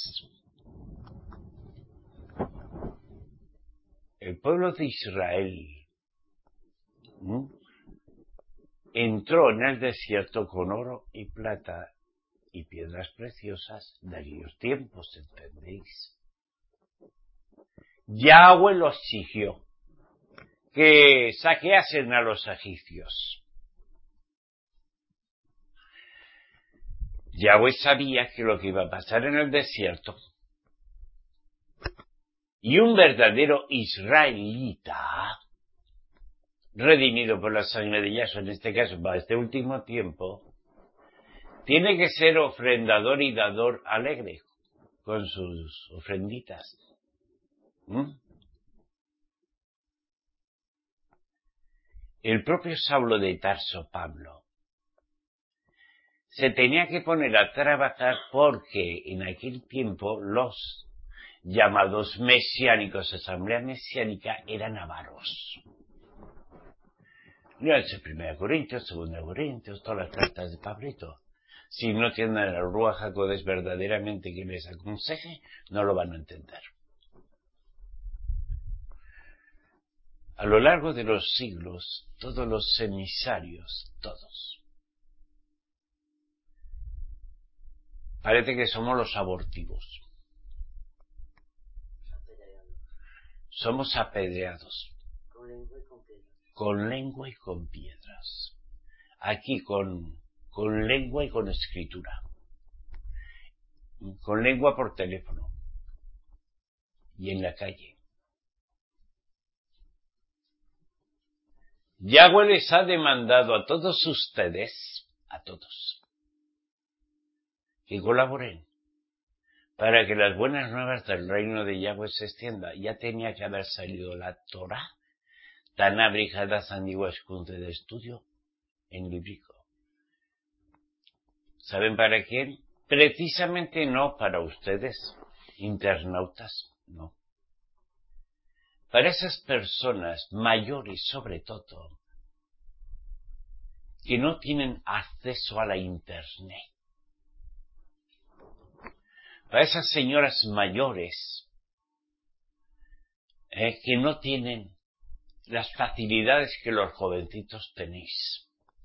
El pueblo de Israel entró en el desierto con oro y plata y piedras preciosas de aquellos tiempos, ¿entendéis? Yahweh los exigió que saqueasen a los egipcios. Yahweh sabía que lo que iba a pasar en el desierto, y un verdadero israelita, redimido por la sangre de Yahshua, en este caso para este último tiempo, tiene que ser ofrendador y dador alegre con sus ofrenditas. El propio Saulo de Tarso, Pablo, se tenía que poner a trabajar porque en aquel tiempo los llamados mesiánicos, asamblea mesiánica, eran avaros. Léanse 1 Corintios, 2 Corintios, todas las cartas de Pablito. Si no tienen el Ruach HaKodesh verdaderamente que les aconseje, no lo van a entender. A lo largo de los siglos, todos los emisarios, todos, parece que somos los abortivos. Somos apedreados. Con lengua y con piedras. Aquí con lengua y con escritura. Con lengua por teléfono. Y en la calle. Yahweh les ha demandado a todos ustedes, a todos, que colaboren para que las buenas nuevas del reino de Yahweh se extienda. Ya tenía que haber salido la Torá, tan abrigadas antiguas fuentes de estudio, en librico. ¿Saben para quién? Precisamente no para ustedes, internautas, no. Para esas personas mayores, sobre todo, que no tienen acceso a la Internet. Para esas señoras mayores que no tienen las facilidades que los jovencitos tenéis.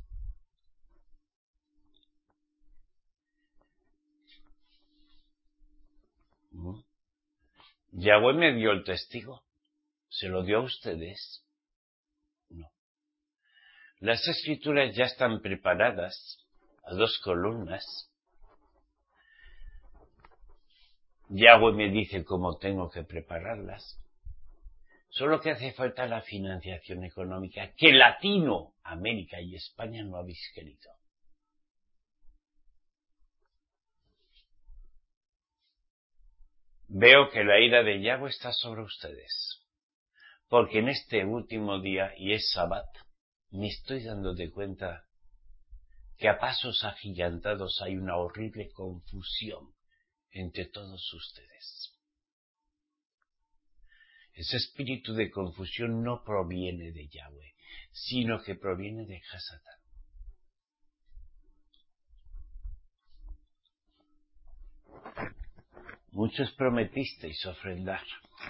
Yahweh me dio el testigo. ¿Se lo dio a ustedes? No. Las escrituras ya están preparadas a 2 columnas. Yahweh me dice cómo tengo que prepararlas. Solo que hace falta la financiación económica que Latinoamérica y España no habéis querido. Veo que la ira de Yahweh está sobre ustedes. Porque en este último día, y es Sabbat, me estoy dando de cuenta que a pasos agigantados hay una horrible confusión entre todos ustedes. Ese espíritu de confusión no proviene de Yahweh, sino que proviene de Hasatán. Muchos prometisteis ofrendar.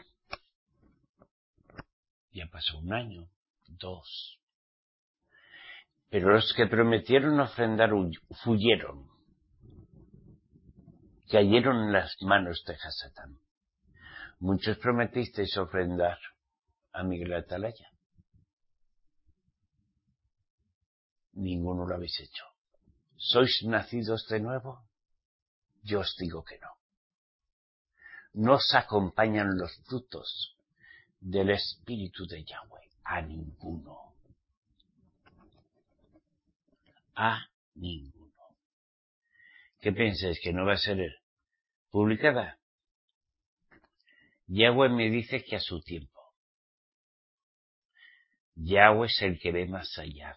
Ya pasó 1 año, 2. Pero los que prometieron ofrendar huyeron. Cayeron en las manos de Hasatán. Muchos prometisteis ofrendar a Miguel Atalaya. Ninguno lo habéis hecho. ¿Sois nacidos de nuevo? Yo os digo que no. No os acompañan los frutos del Espíritu de Yahweh. A ninguno. A ninguno. ¿Qué pensáis? ¿Que no va a ser publicada? Yahweh me dice que a su tiempo. Yahweh es el que ve más allá.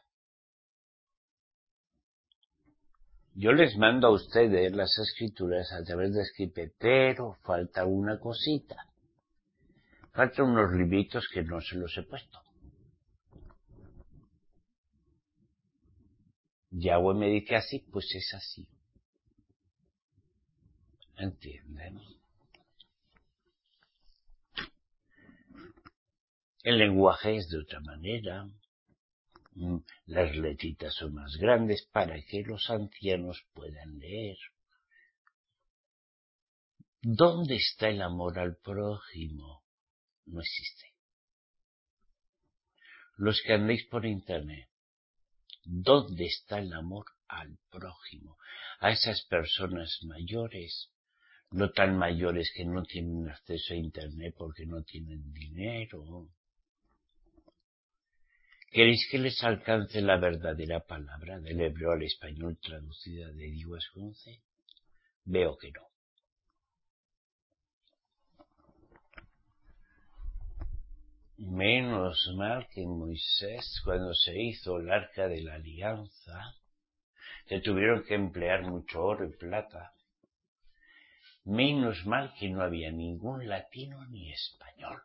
Yo les mando a ustedes las escrituras a través de Skype, pero falta una cosita. Faltan unos libritos que no se los he puesto. Yahweh me dice así, pues es así. ¿Entienden? El lenguaje es de otra manera. Las letritas son más grandes para que los ancianos puedan leer. ¿Dónde está el amor al prójimo? No existe. Los que andéis por internet, ¿dónde está el amor al prójimo? A esas personas mayores, no tan mayores que no tienen acceso a internet porque no tienen dinero. ¿Queréis que les alcance la verdadera palabra del hebreo al español traducida de Dios 11? Veo que no. Menos mal que Moisés, cuando se hizo el arca de la alianza, que tuvieron que emplear mucho oro y plata, menos mal que no había ningún latino ni español.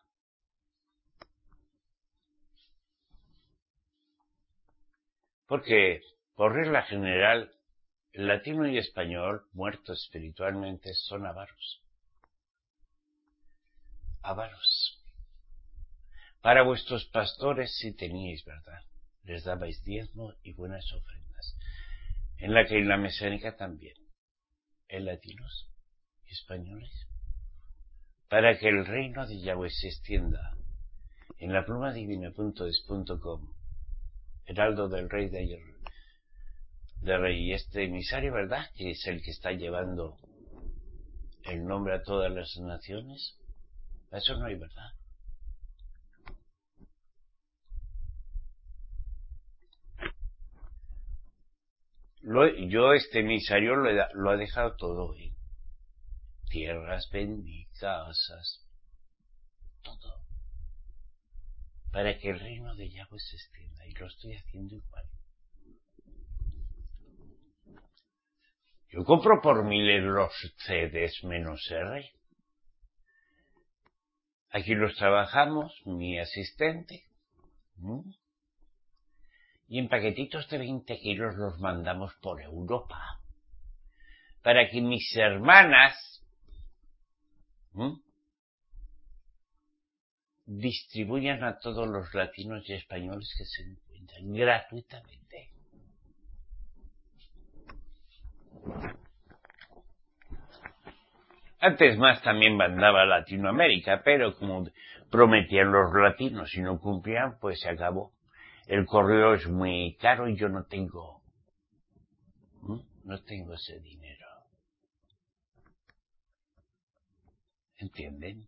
Porque, por regla general, el latino y español, muertos espiritualmente, son avaros. Avaros. Para vuestros pastores sí teníais, ¿verdad? Les dabais diezmo y buenas ofrendas. En la mesánica también. En latinos y españoles. Para que el reino de Yahweh se extienda. En la plumadivina.es.com, heraldo del rey de rey, y este emisario, ¿verdad? Que es el que está llevando el nombre a todas las naciones. Eso no hay, ¿verdad? Este emisario lo ha dejado todo, ¿eh? Tierras benditas, todo. Para que el reino de Yahweh se extienda. Y lo estoy haciendo igual. Yo compro por 1000 los CDs menos R. Aquí los trabajamos, mi asistente. Y en paquetitos de 20 kilos los mandamos por Europa. Para que mis hermanas distribuyan a todos los latinos y españoles que se encuentran gratuitamente. Antes más también mandaba a Latinoamérica, pero como prometían los latinos y no cumplían, pues se acabó. El correo es muy caro y yo no tengo ese dinero. ¿Entienden?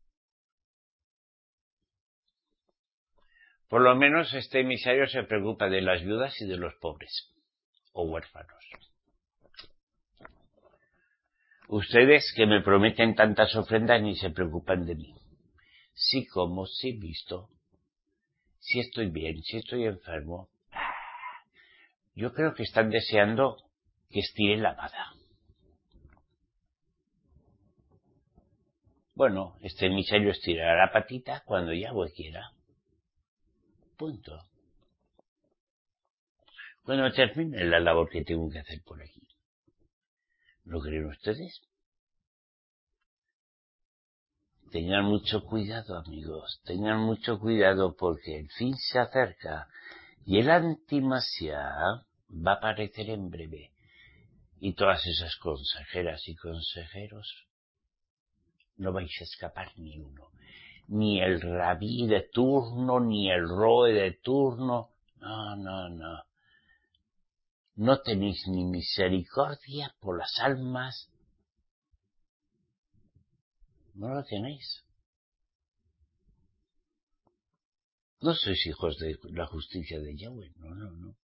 Por lo menos este emisario se preocupa de las viudas y de los pobres o huérfanos. Ustedes que me prometen tantas ofrendas ni se preocupan de mí. Sí como, sí visto, si estoy bien, si estoy enfermo. Yo creo que están deseando que estire la vara. Bueno, este emisario estirará la patita cuando Yahweh quiera. Punto. Bueno, termine la labor que tengo que hacer por aquí. ¿Lo creen ustedes? Tengan mucho cuidado, amigos. Tengan mucho cuidado porque el fin se acerca y el antimasiá va a aparecer en breve. Y todas esas consejeras y consejeros no vais a escapar ni uno. Ni el rabí de turno, ni el roe de turno. No. No tenéis ni misericordia por las almas. No lo tenéis. No sois hijos de la justicia de Yahweh. No.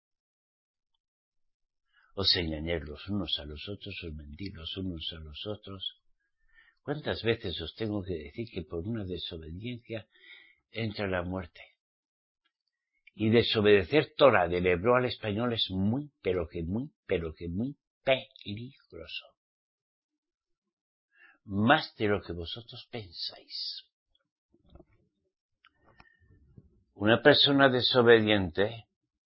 Os engañáis los unos a los otros, os mentís los unos a los otros. ¿Cuántas veces os tengo que decir que por una desobediencia entra la muerte? Y desobedecer Torah del hebreo al español es muy, pero que muy peligroso. Más de lo que vosotros pensáis. Una persona desobediente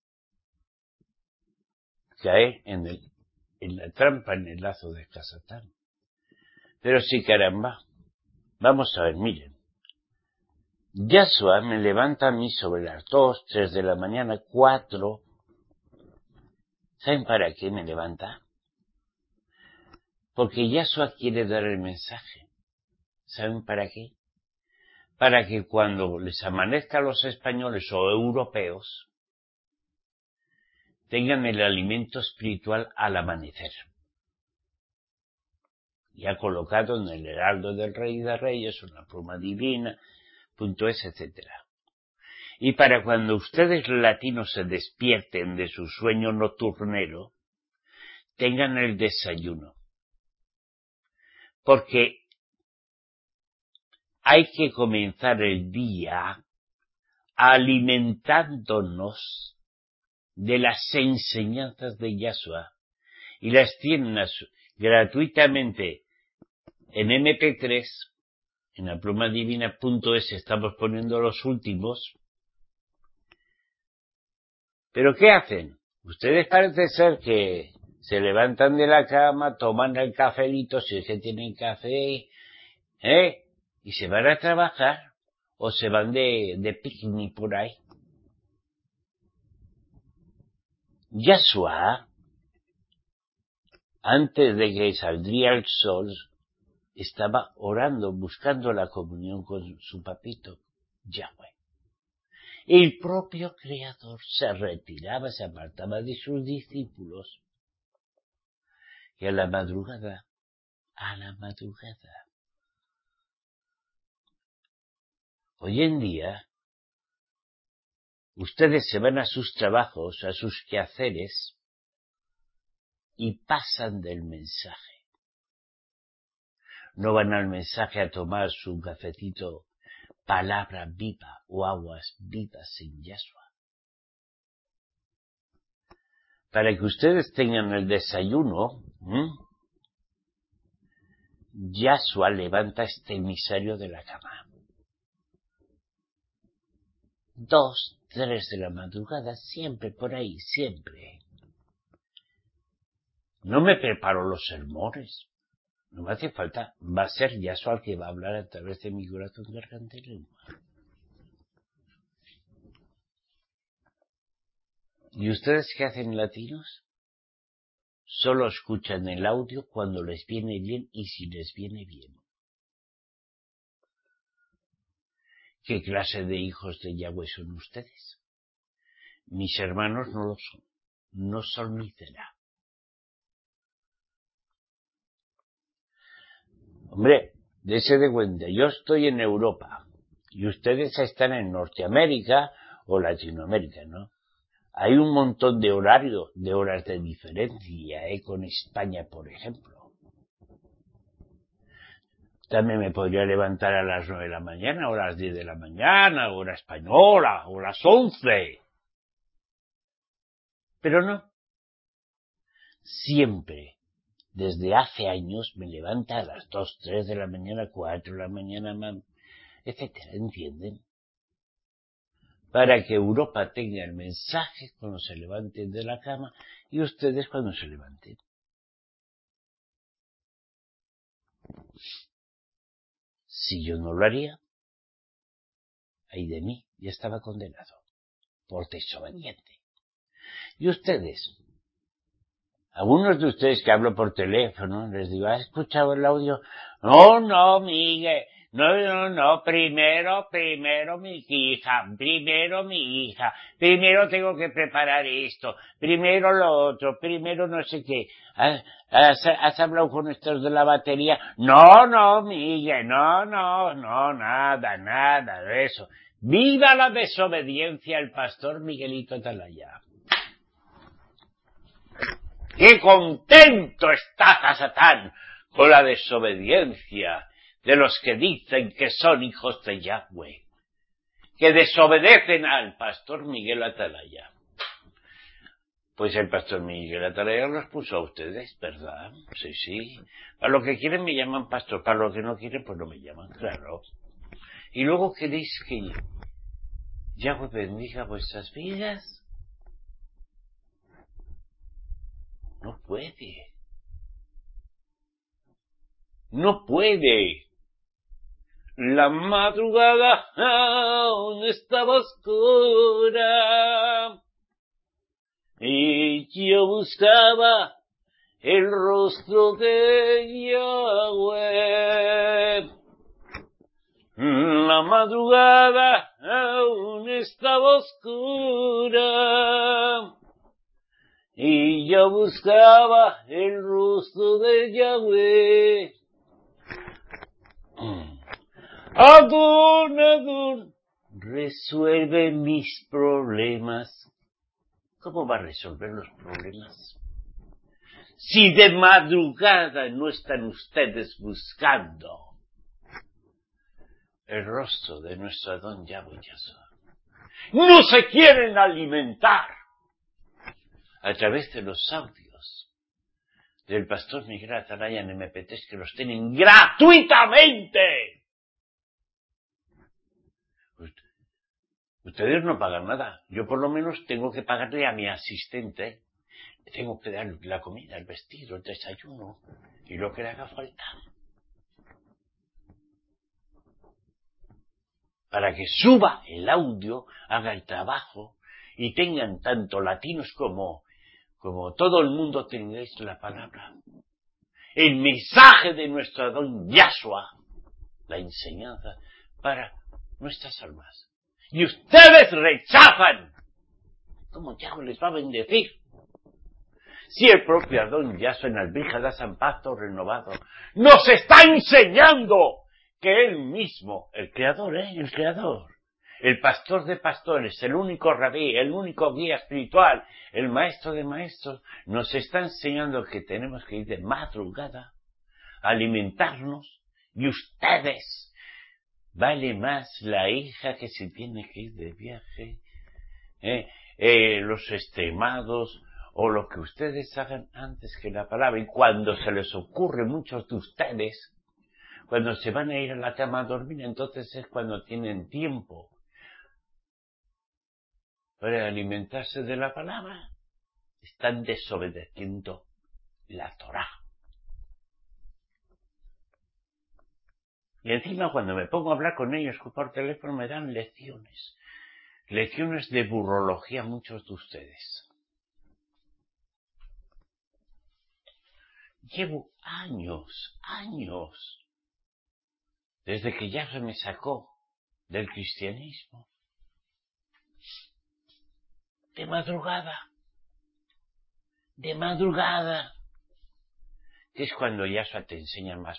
cae en la trampa, en el lazo de Satán. Pero sí, caramba. Vamos a ver, miren. Yahshua me levanta a mí sobre las 2, 3 de la mañana, 4. ¿Saben para qué me levanta? Porque Yahshua quiere dar el mensaje. ¿Saben para qué? Para que cuando les amanezca a los españoles o europeos, tengan el alimento espiritual al amanecer. Ya colocado en el heraldo del Rey de Reyes, una pluma divina, .es, etc. Y para cuando ustedes latinos se despierten de su sueño nocturnero, tengan el desayuno. Porque hay que comenzar el día alimentándonos de las enseñanzas de Yahshua. Y las tienen gratuitamente en MP3, en la plumadivina.es estamos poniendo los últimos. ¿Pero qué hacen? Ustedes parece ser que se levantan de la cama, toman el cafelito, si es que tienen café, y se van a trabajar, o se van de picnic por ahí. Yahshua, antes de que saldría el sol, estaba orando, buscando la comunión con su papito, Yahweh. El propio Creador se retiraba, se apartaba de sus discípulos. Y a la madrugada, hoy en día, ustedes se van a sus trabajos, a sus quehaceres, y pasan del mensaje. No van al mensaje a tomar su cafecito, palabra viva o aguas vivas en Yahshua. Para que ustedes tengan el desayuno, Yahshua levanta a este emisario de la cama. 2, 3 de la madrugada, siempre por ahí, siempre. No me preparo los sermones. No me hace falta. Va a ser Yahshua el que va a hablar a través de mi corazón, garganta y lengua. ¿Y ustedes qué hacen, latinos? Solo escuchan el audio cuando les viene bien y si les viene bien. ¿Qué clase de hijos de Yahweh son ustedes? Mis hermanos no lo son. No son ni será. Hombre, dése de cuenta, yo estoy en Europa y ustedes están en Norteamérica o Latinoamérica, ¿no? Hay un montón de horarios, de horas de diferencia, con España, por ejemplo. También me podría levantar a las 9 de la mañana, o a las 10 de la mañana, hora española, o las 11. Pero no. Siempre, desde hace años, me levanta a las 2, 3 de la mañana, 4 de la mañana, etcétera, ¿entienden? Para que Europa tenga el mensaje cuando se levanten de la cama y ustedes cuando se levanten. Si yo no lo haría, ay de mí, ya estaba condenado por desobediente. Y ustedes, algunos de ustedes que hablo por teléfono, les digo, ¿has escuchado el audio? No, Miguel, no, primero mi hija, primero tengo que preparar esto, primero lo otro, primero no sé qué. ¿Has hablado con estos de la batería? No, Miguel, no, nada de eso. ¡Viva la desobediencia al pastor Miguelito Atalaya! ¡Qué contento está Satán con la desobediencia de los que dicen que son hijos de Yahweh, que desobedecen al pastor Miguel Atalaya! Pues el pastor Miguel Atalaya los puso a ustedes, ¿verdad? Sí. Para lo que quieren me llaman pastor, para lo que no quieren pues no me llaman, claro. Y luego queréis que Yahweh bendiga vuestras vidas. No puede. La madrugada aún estaba oscura y yo buscaba el rostro de Yahweh. La madrugada aún estaba oscura y yo buscaba el rostro de Yahweh. Adón, resuelve mis problemas. ¿Cómo va a resolver los problemas? Si de madrugada no están ustedes buscando el rostro de nuestro Adón Yahweh Yahshua. No se quieren alimentar a través de los audios del pastor Miguel Atalaya en MP3 que los tienen gratuitamente. Ustedes no pagan nada. Yo por lo menos tengo que pagarle a mi asistente. Le tengo que dar la comida, el vestido, el desayuno y lo que le haga falta. para que suba el audio, haga el trabajo y tengan tanto latinos como todo el mundo tengáis la palabra. El mensaje de nuestro don Yahshua, la enseñanza para nuestras almas. Y ustedes rechazan. ¿Cómo Yahweh les va a bendecir? Si el propio Adón Yahshua en el Bríjada San Pacto Renovado nos está enseñando que Él mismo, el Creador, el pastor de pastores, el único rabí, el único guía espiritual, el maestro de maestros, nos está enseñando que tenemos que ir de madrugada a alimentarnos, y ustedes, vale más la hija que se tiene que ir de viaje, los extremados, o lo que ustedes hagan antes que la palabra. Y cuando se les ocurre, muchos de ustedes, cuando se van a ir a la cama a dormir, entonces es cuando tienen tiempo para alimentarse de la palabra. Están desobedeciendo la Torá. Y encima cuando me pongo a hablar con ellos por teléfono me dan lecciones de burrología muchos de ustedes. Llevo años, desde que ya se me sacó del cristianismo, de madrugada, que es cuando Yahshua te enseña más.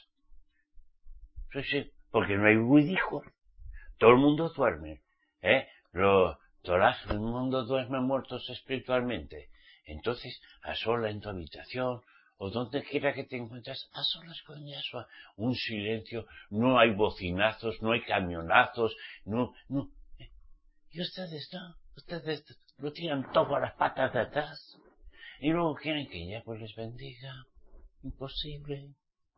Porque no hay ruidijo, todo el mundo duerme, todo el mundo duerme muertos espiritualmente. Entonces, a sola en tu habitación, o donde quiera que te encuentres, a solas con Yahshua, un silencio, no hay bocinazos, no hay camionazos, no. Y ustedes lo tiran todo a las patas de atrás, y luego quieren que Yahweh les bendiga. Imposible.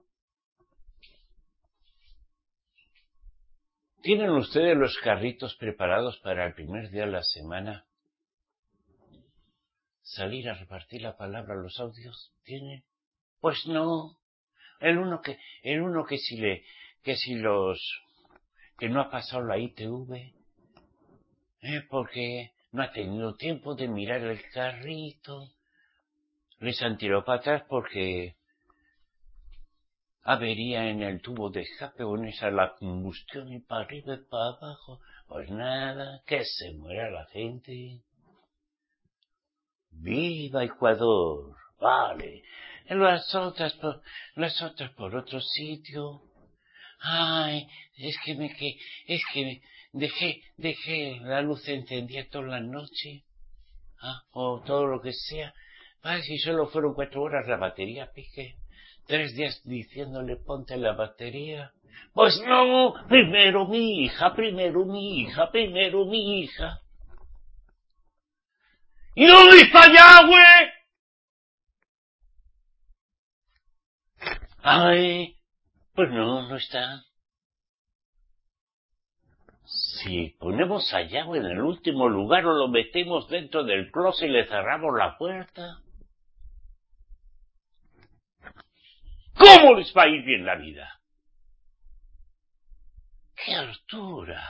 ¿Tienen ustedes los carritos preparados para el primer día de la semana? ¿Salir a repartir la palabra a los audios? ¿Tienen? Pues no. El uno que no ha pasado la ITV, porque no ha tenido tiempo de mirar el carrito, les han tirado para atrás porque avería en el tubo de escape o en esa la combustión y para arriba y para abajo. Pues nada, que se muera la gente. ¡Viva Ecuador! Vale. Las otras por otro sitio. Ay, es que dejé la luz encendida toda la noche. O todo lo que sea. Vale, si solo fueron 4 horas la batería, pique. 3 días diciéndole ponte la batería. Pues no, primero mi hija. ¿Y dónde está Yahweh? Ay, pues no está. Si ponemos a Yahweh en el último lugar o lo metemos dentro del closet y le cerramos la puerta, ¿cómo les va a ir bien la vida? ¡Qué hartura!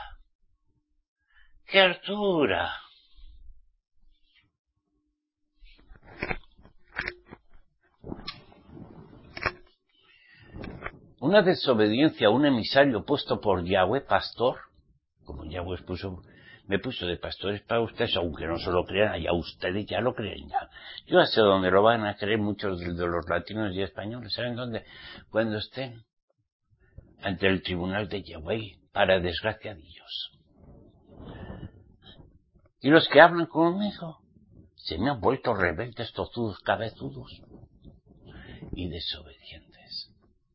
Una desobediencia a un emisario puesto por Yahweh, pastor, como Yahweh me puso de pastores para ustedes, aunque no se lo crean, allá ustedes ya lo creen ya. Yo sé dónde lo van a creer muchos de los latinos y españoles, ¿saben dónde? Cuando estén ante el tribunal de Yahweh, para desgracia de ellos. Y los que hablan conmigo se me han vuelto rebeldes, tozudos, cabezudos y desobedientes.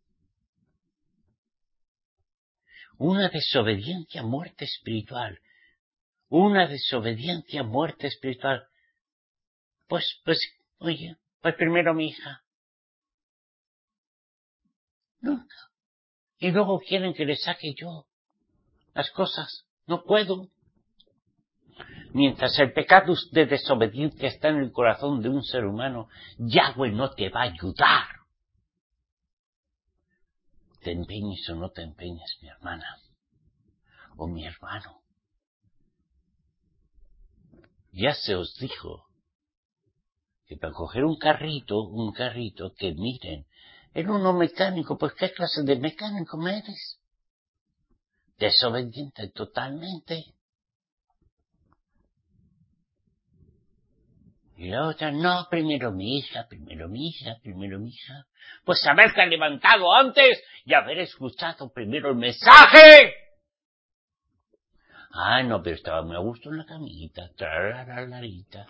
Una desobediencia, muerte espiritual. Pues, oye, pues primero mi hija. Nunca. Y luego quieren que les saque yo las cosas. No puedo. Mientras el pecado de desobediencia está en el corazón de un ser humano, Yahweh no te va a ayudar. Te empeñes o no te empeñes, mi hermana. o mi hermano. Ya se os dijo que para coger un carrito, que miren, era uno mecánico, pues ¿qué clase de mecánico me eres? Desobediente totalmente. Y la otra, no, primero mi hija. Pues haberte levantado antes y haber escuchado primero el mensaje. Ah, no, pero estaba muy a gusto en la camita, trararararita.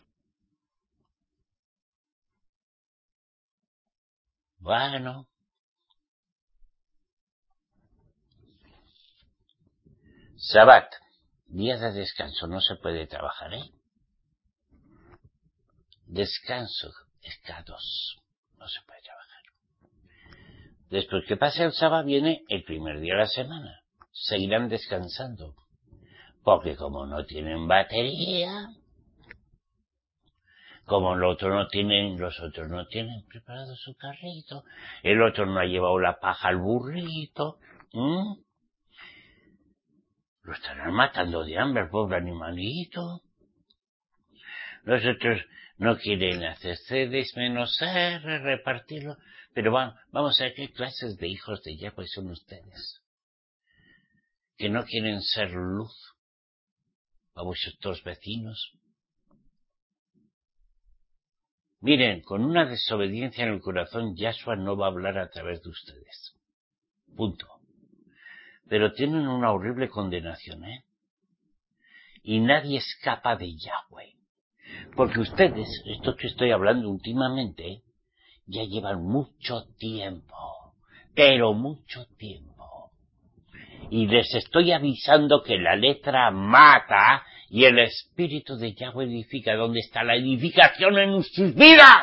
Bueno. Sabbat, día de descanso, no se puede trabajar, ¿eh? Descanso, escados, no se puede trabajar. Después que pase el sábado viene el primer día de la semana. Seguirán descansando. Porque como no tienen batería, como los otros no tienen preparado su carrito, el otro no ha llevado la paja al burrito, lo estarán matando de hambre, pobre animalito. Los otros no quieren hacer C, menos R, repartirlo. Pero vamos a ver qué clases de hijos de Yahweh son ustedes. Que no quieren ser luz a vuestros vecinos. Miren, con una desobediencia en el corazón, Yahshua no va a hablar a través de ustedes. Punto. Pero tienen una horrible condenación, ¿eh? Y nadie escapa de Yahweh. Porque ustedes, esto que estoy hablando últimamente, ya llevan mucho tiempo, pero mucho tiempo. Y les estoy avisando que la letra mata y el Espíritu de Yahweh edifica. ¿Dónde está la edificación en sus vidas?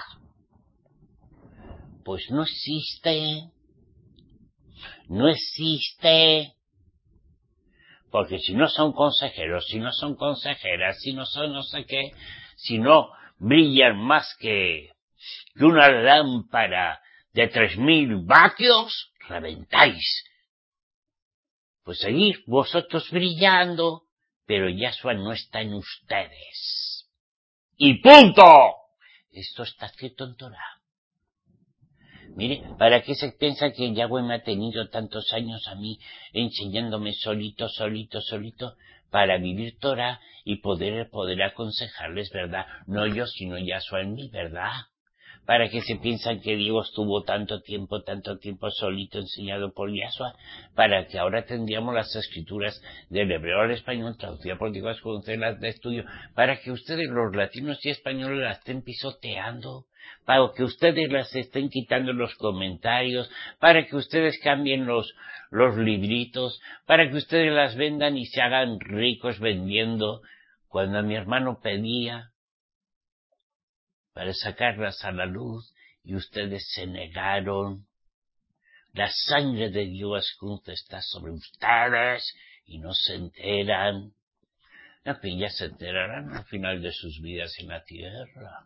Pues no existe. No existe. Porque si no son consejeros, si no son consejeras, si no son no sé qué, si no brillan más que una lámpara de 3000 vatios, reventáis. Pues seguid vosotros brillando, pero Yahshua no está en ustedes. ¡Y punto! Esto está escrito en Torah. Mire, ¿para qué se piensa que Yahweh me ha tenido tantos años a mí enseñándome solito? Para vivir Torah y poder aconsejarles, ¿verdad? No yo, sino Yahshua en mí, ¿verdad? ¿Para qué se piensan que Dios estuvo tanto tiempo solito enseñado por Yahshua? Para que ahora tendríamos las escrituras del hebreo al español traducidas por Dios con las de estudio, para que ustedes, los latinos y españoles, las estén pisoteando, para que ustedes las estén quitando los comentarios, para que ustedes cambien los libritos, para que ustedes las vendan y se hagan ricos vendiendo. Cuando mi hermano pedía para sacarlas a la luz y ustedes se negaron, la sangre de Dios junto está sobre ustedes y no se enteran. En fin, ya se enterarán al final de sus vidas en la tierra.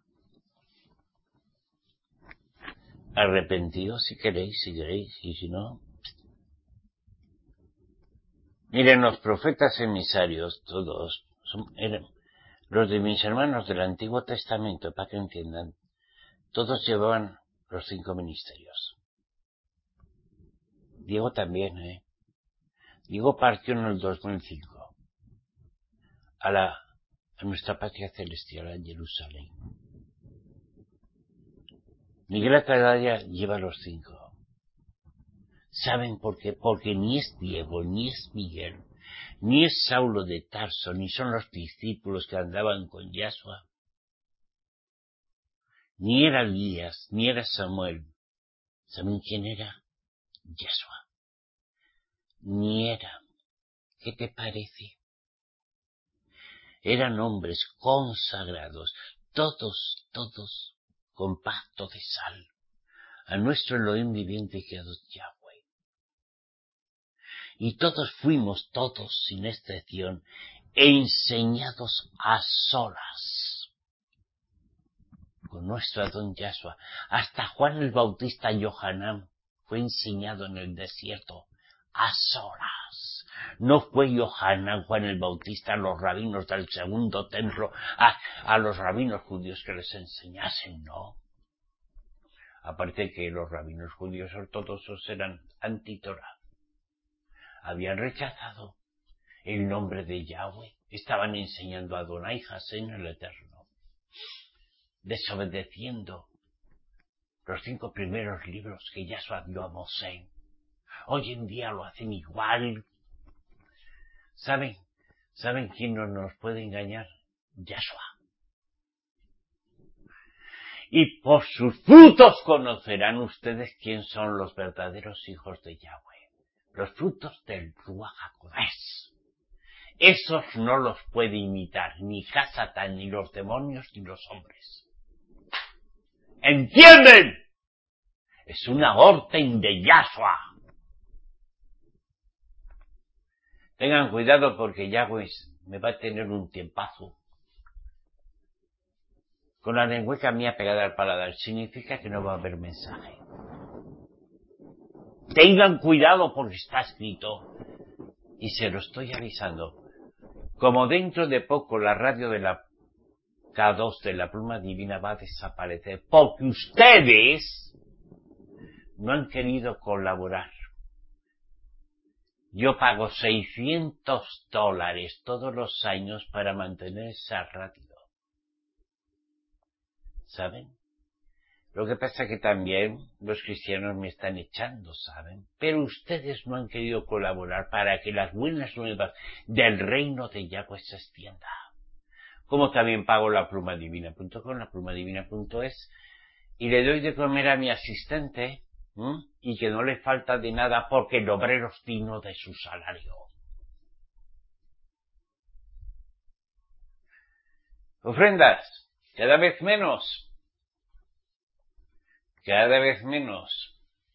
Arrepentidos si queréis, y si no. Miren, los profetas emisarios, todos, eran los de mis hermanos del Antiguo Testamento, para que entiendan, todos llevaban los 5 ministerios. Diego también, Diego partió en el 2005 a nuestra patria celestial, en Jerusalén. Miguel Atalaya lleva los 5. ¿Saben por qué? Porque ni es Diego, ni es Miguel, ni es Saulo de Tarso, ni son los discípulos que andaban con Yahshua, ni era Elías, ni era Samuel. ¿Saben quién era? Yahshua. Ni era. ¿Qué te parece? Eran hombres consagrados, todos, con pacto de sal, a nuestro Elohim viviente que es Yahweh. Y todos fuimos, sin excepción, enseñados a solas con nuestro Adón Yahshua. Hasta Juan el Bautista Yohanan fue enseñado en el desierto a solas. No fue Yohanan, Juan el Bautista, los rabinos del segundo templo, a los rabinos judíos que les enseñasen, no. Aparte que los rabinos judíos ortodoxos eran anti-Torah. Habían rechazado el nombre de Yahweh. Estaban enseñando a Adonai Hashem el Eterno. Desobedeciendo los 5 primeros libros que Yahshua dio a Mosé. Hoy en día lo hacen igual. ¿Saben quién no nos puede engañar? Yahshua. Y por sus frutos conocerán ustedes quién son los verdaderos hijos de Yahweh. Los frutos del Ruach HaKodesh. Esos no los puede imitar ni Hasatán, ni los demonios, ni los hombres. ¿Entienden? Es una orden de Yahshua. Tengan cuidado porque Yahweh me va a tener un tiempazo. Con la lengüeta mía pegada al paladar. Significa que no va a haber mensaje. Tengan cuidado porque está escrito. Y se lo estoy avisando. Como dentro de poco la radio de la K2 de la Pluma Divina va a desaparecer. Porque ustedes no han querido colaborar. Yo pago $600 todos los años para mantener esa radio. ¿Saben? Lo que pasa es que también los cristianos me están echando, ¿saben? Pero ustedes no han querido colaborar para que las buenas nuevas del reino de Yahweh se extienda. Como también pago la plumadivina.com, la plumadivina.es, y le doy de comer a mi asistente, y que no le falta de nada porque el obrero es digno de su salario. Ofrendas, cada vez menos. Cada vez menos.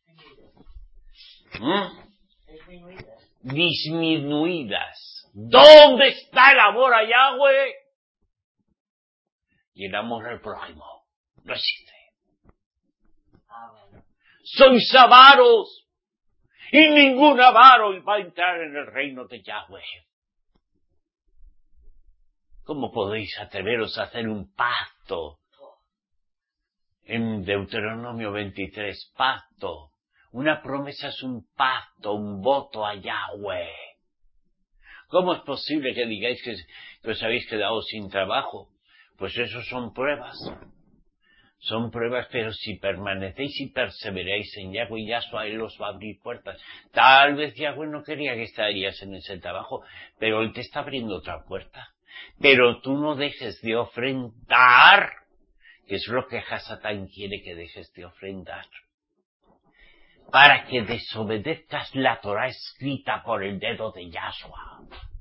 Disminuidas. ¿Dónde está el amor a Yahweh? Y el amor al prójimo. No existe. Sois avaros. Y ningún avaro va a entrar en el reino de Yahweh. ¿Cómo podéis atreveros a hacer un pacto? En Deuteronomio 23, pacto. Una promesa es un pacto, un voto a Yahweh. ¿Cómo es posible que digáis que os habéis quedado sin trabajo? Pues eso son pruebas. Son pruebas, pero si permanecéis y perseveráis en Yahweh y Yahshua, Él os va a abrir puertas. Tal vez Yahweh no quería que estarías en ese trabajo, pero Él te está abriendo otra puerta. Pero tú no dejes de ofrendar, que es lo que Hasatán quiere que dejes de ofrendar, para que desobedezcas la Torah escrita por el dedo de Yahshua.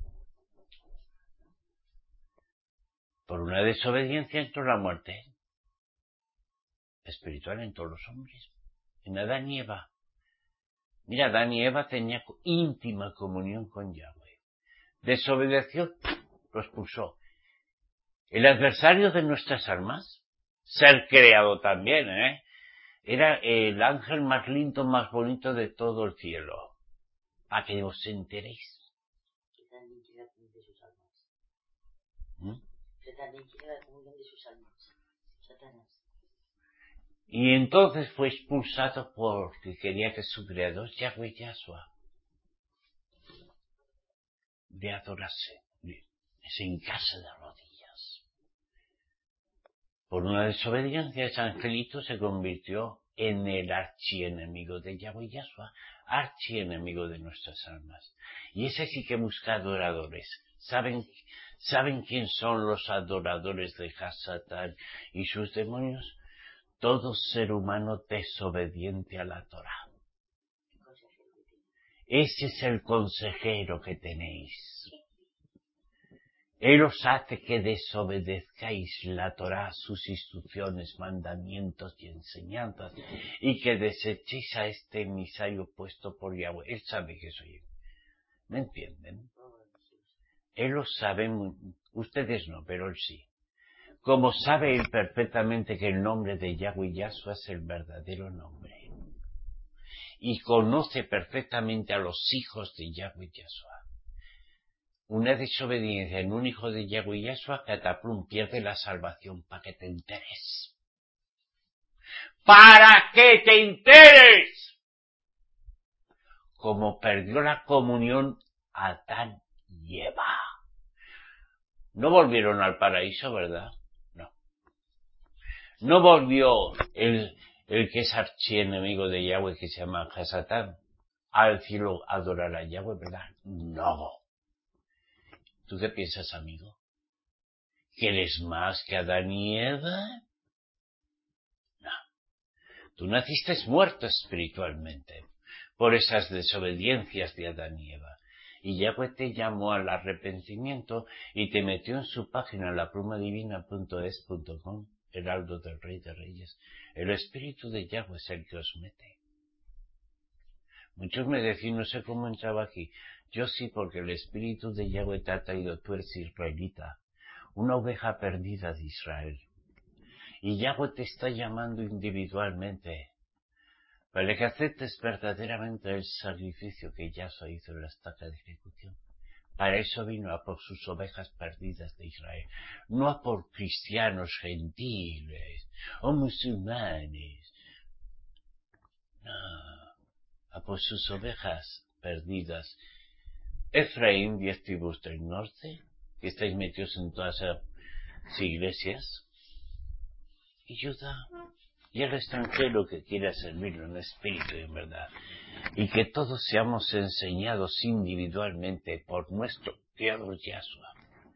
Por una desobediencia entró la muerte espiritual en todos los hombres, en Adán y Eva. Mira, Adán y Eva tenían íntima comunión con Yahweh. Desobedeció, lo expulsó. El adversario de nuestras almas, ser creado también, era el ángel más lindo, más bonito de todo el cielo. Para que os enteréis. Que también quiere la comunión de sus almas. Que también quiere la comunión de sus almas. Satanás. Y entonces fue expulsado porque quería que su creador, Yahweh Yahshua, le adorase, se hincase de rodillas. Por una desobediencia, ese angelito se convirtió en el archienemigo de Yahweh Yahshua, archienemigo de nuestras almas. Y ese sí que busca adoradores. ¿Saben quién son los adoradores de Hasatán y sus demonios? Todo ser humano desobediente a la Torah. Ese es el consejero que tenéis. Él os hace que desobedezcáis la Torah, sus instrucciones, mandamientos y enseñanzas, y que desechéis a este emisario puesto por Yahweh. Él sabe que soy yo. ¿Me entienden? Él lo sabe, ustedes no, pero él sí. Como sabe él perfectamente que el nombre de Yahweh Yahshua es el verdadero nombre. Y conoce perfectamente a los hijos de Yahweh Yahshua. una desobediencia en un hijo de Yahweh Yeshua, cataplum, pierde la salvación para que te enteres. ¡Para que te enteres! Como perdió la comunión Adán y Eva. No volvieron al paraíso, ¿verdad? No. No volvió el que es archienemigo de Yahweh, que se llama Satán, al cielo a adorar a Yahweh, ¿verdad? No. ¿Tú qué piensas, amigo? ¿Que eres más que Adán y Eva? No. Tú naciste muerto espiritualmente por esas desobediencias de Adán y Eva. Y Yahweh te llamó al arrepentimiento y te metió en su página, laplumadivina.es.com, Heraldo del Rey de Reyes. El Espíritu de Yahweh es el que os mete. Muchos me decían, no sé cómo entraba aquí. Yo sí, porque el Espíritu de Yahweh te ha traído, tú eres israelita, una oveja perdida de Israel. Y Yahweh te está llamando individualmente, para que aceptes verdaderamente el sacrificio que Yahshua hizo en la estaca de ejecución. Para eso vino, a por sus ovejas perdidas de Israel, no a por cristianos gentiles o musulmanes, no, a por sus ovejas perdidas. Efraín, 10 tribus del norte, que estáis metidos en todas esas iglesias, y Judá, y el extranjero que quiera servirlo en espíritu y en verdad, y que todos seamos enseñados individualmente por nuestro Creador Yahshua.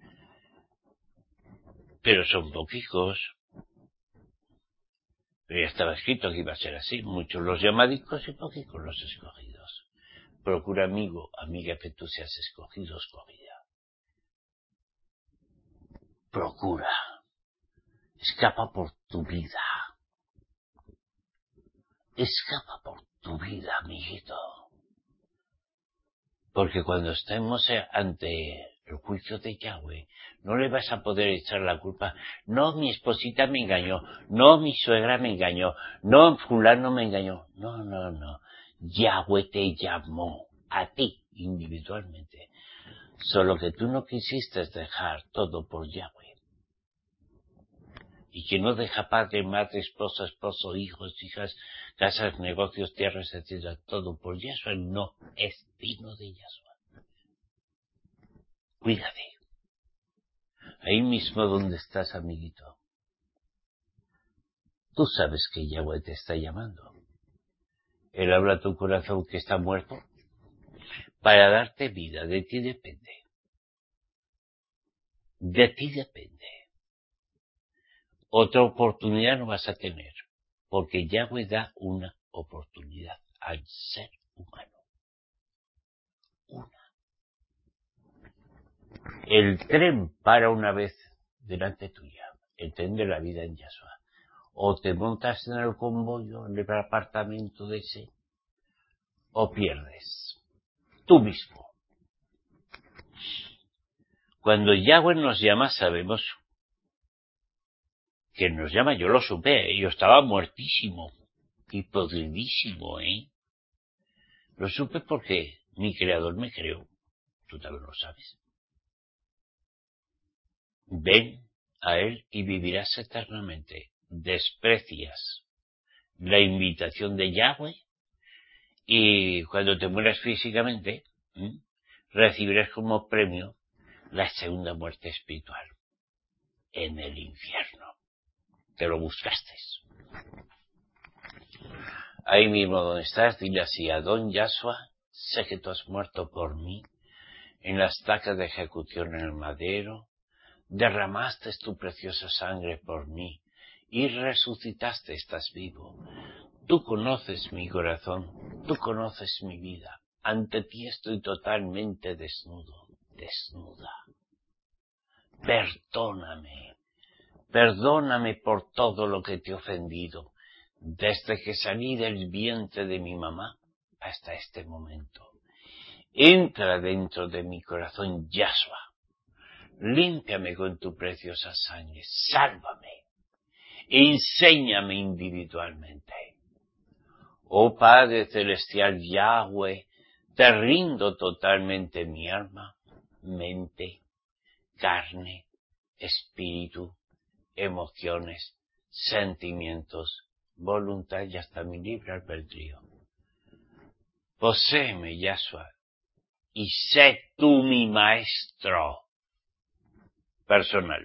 Pero son poquicos. Pero ya estaba escrito que iba a ser así, muchos los llamadicos y poquicos los escogidos. Procura, amigo, amiga, que tú seas escogido, escogida. Procura. Escapa por tu vida. Escapa por tu vida, amiguito. Porque cuando estemos ante el juicio de Yahweh, no le vas a poder echar la culpa. No, mi esposita me engañó. No, mi suegra me engañó. No, fulano me engañó. No, no, no. Yahweh te llamó a ti individualmente. Solo que tú no quisiste dejar todo por Yahweh. Y que no deja padre, madre, esposa, esposo, hijos, hijas, casas, negocios, tierras, etcétera, todo por Yahshua, no es digno de Yahshua. Cuídate. Ahí mismo donde estás, amiguito. Tú sabes que Yahweh te está llamando. Él habla a tu corazón que está muerto para darte vida. De ti depende. De ti depende. Otra oportunidad no vas a tener, porque Yahweh da una oportunidad al ser humano. Una. El tren para una vez delante tuya, el tren de la vida en Yahshua. O te montas en el convoyo, en el apartamento de ese, o pierdes. Tú mismo. Cuando Yahweh nos llama, sabemos que nos llama. Yo lo supe, yo estaba muertísimo y podridísimo, Lo supe porque mi creador me creó. Tú también lo sabes. Ven a él y vivirás eternamente. Desprecias la invitación de Yahweh y cuando te mueras físicamente, recibirás como premio la segunda muerte espiritual en el infierno. Te lo buscaste. Ahí mismo donde estás, dile así: Adón Yahshua, sé que tú has muerto por mí en la estaca de ejecución en el madero, derramaste tu preciosa sangre por mí y resucitaste, estás vivo. Tú conoces mi corazón, tú conoces mi vida. Ante ti estoy totalmente desnudo, desnuda. Perdóname por todo lo que te he ofendido, desde que salí del vientre de mi mamá hasta este momento. Entra dentro de mi corazón, Yahshua. Límpiame con tu preciosa sangre, sálvame, enséñame individualmente. Oh Padre Celestial Yahweh, te rindo totalmente mi alma, mente, carne, espíritu, emociones, sentimientos, voluntad y hasta mi libre albedrío. Poséeme, Yahshua, y sé tú mi maestro personal.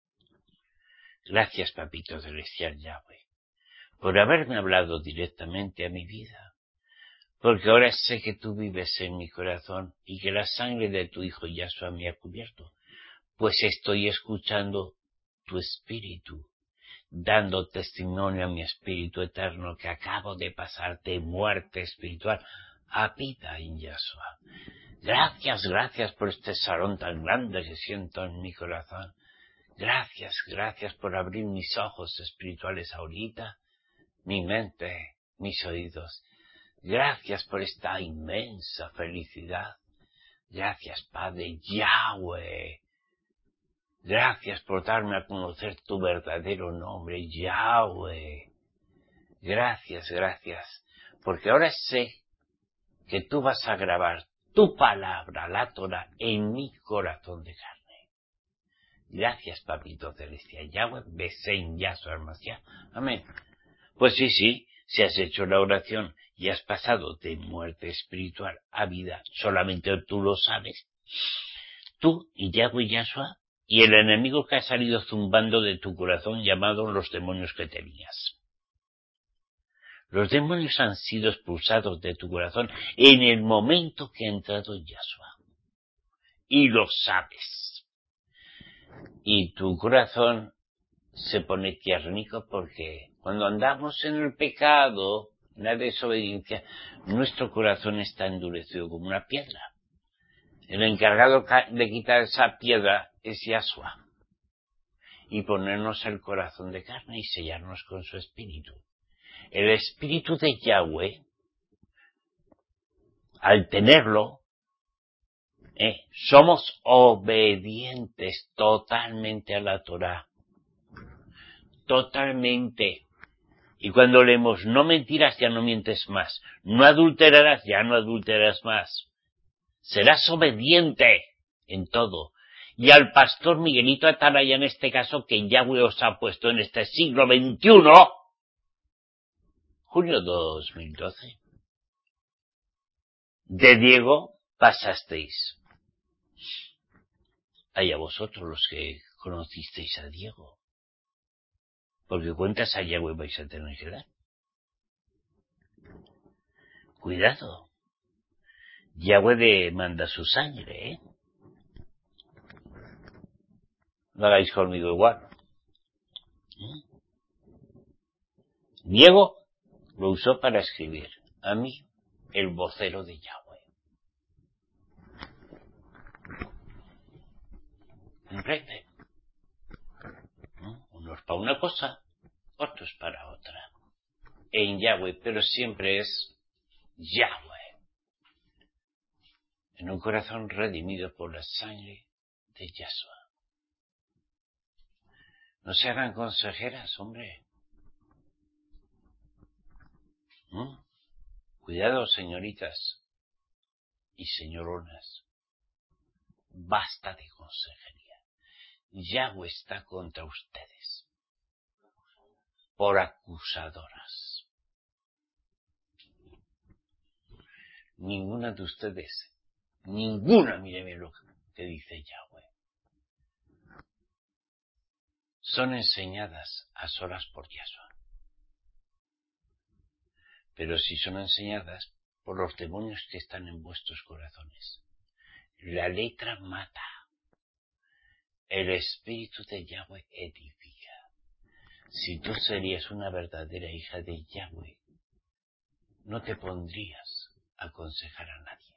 Gracias, Papito Celestial Yahweh, por haberme hablado directamente a mi vida, porque ahora sé que tú vives en mi corazón y que la sangre de tu Hijo Yahshua me ha cubierto, pues estoy escuchando tu espíritu, dando testimonio a mi espíritu eterno que acabo de pasar de muerte espiritual a vida en Yahshua. Gracias por este salón tan grande que siento en mi corazón. Gracias por abrir mis ojos espirituales ahorita, mi mente, mis oídos. Gracias por esta inmensa felicidad. Gracias, Padre Yahweh. Gracias por darme a conocer tu verdadero nombre, Yahweh. Gracias, porque ahora sé que tú vas a grabar tu palabra, la Torah, en mi corazón de carne. Gracias, Papito Celestial Yahweh, Besein Yahshua Almashiach. Amén. Pues sí, si has hecho la oración y has pasado de muerte espiritual a vida, solamente tú lo sabes. Tú y Yahweh Yahshua y el enemigo que ha salido zumbando de tu corazón llamado los demonios que tenías. Los demonios han sido expulsados de tu corazón en el momento que ha entrado Yahshua. Y lo sabes. Y tu corazón se pone tiernico porque cuando andamos en el pecado, en la desobediencia, nuestro corazón está endurecido como una piedra. El encargado de quitar esa piedra es Yahshua y ponernos el corazón de carne y sellarnos con su espíritu. El espíritu de Yahweh, al tenerlo, somos obedientes totalmente a la Torah. Totalmente. Y cuando leemos no mentirás, ya no mientes más. No adulterarás, ya no adulterarás más. Serás obediente en todo. Y al pastor Miguelito Atalaya, en este caso, que Yahweh os ha puesto en este siglo XXI, junio 2012, de Diego pasasteis. Hay a vosotros los que conocisteis a Diego. Porque cuentas a Yahweh vais a tener que dar. Cuidado. Yahweh demanda su sangre, No hagáis conmigo igual. Diego lo usó para escribir. A mí, el vocero de Yahweh. ¿Comprende? Uno es para una cosa, otro es para otra. En Yahweh, pero siempre es Yahweh. En un corazón redimido por la sangre de Yahshua. No se hagan consejeras, hombre. Cuidado, señoritas y señoronas. Basta de consejería. Yahweh está contra ustedes. Por acusadoras. Ninguna de ustedes, míreme lo que dice Yahweh. Son enseñadas a solas por Yahshua. Pero si son enseñadas por los demonios que están en vuestros corazones. La letra mata. El espíritu de Yahweh edifica. Si tú serías una verdadera hija de Yahweh, no te pondrías a aconsejar a nadie.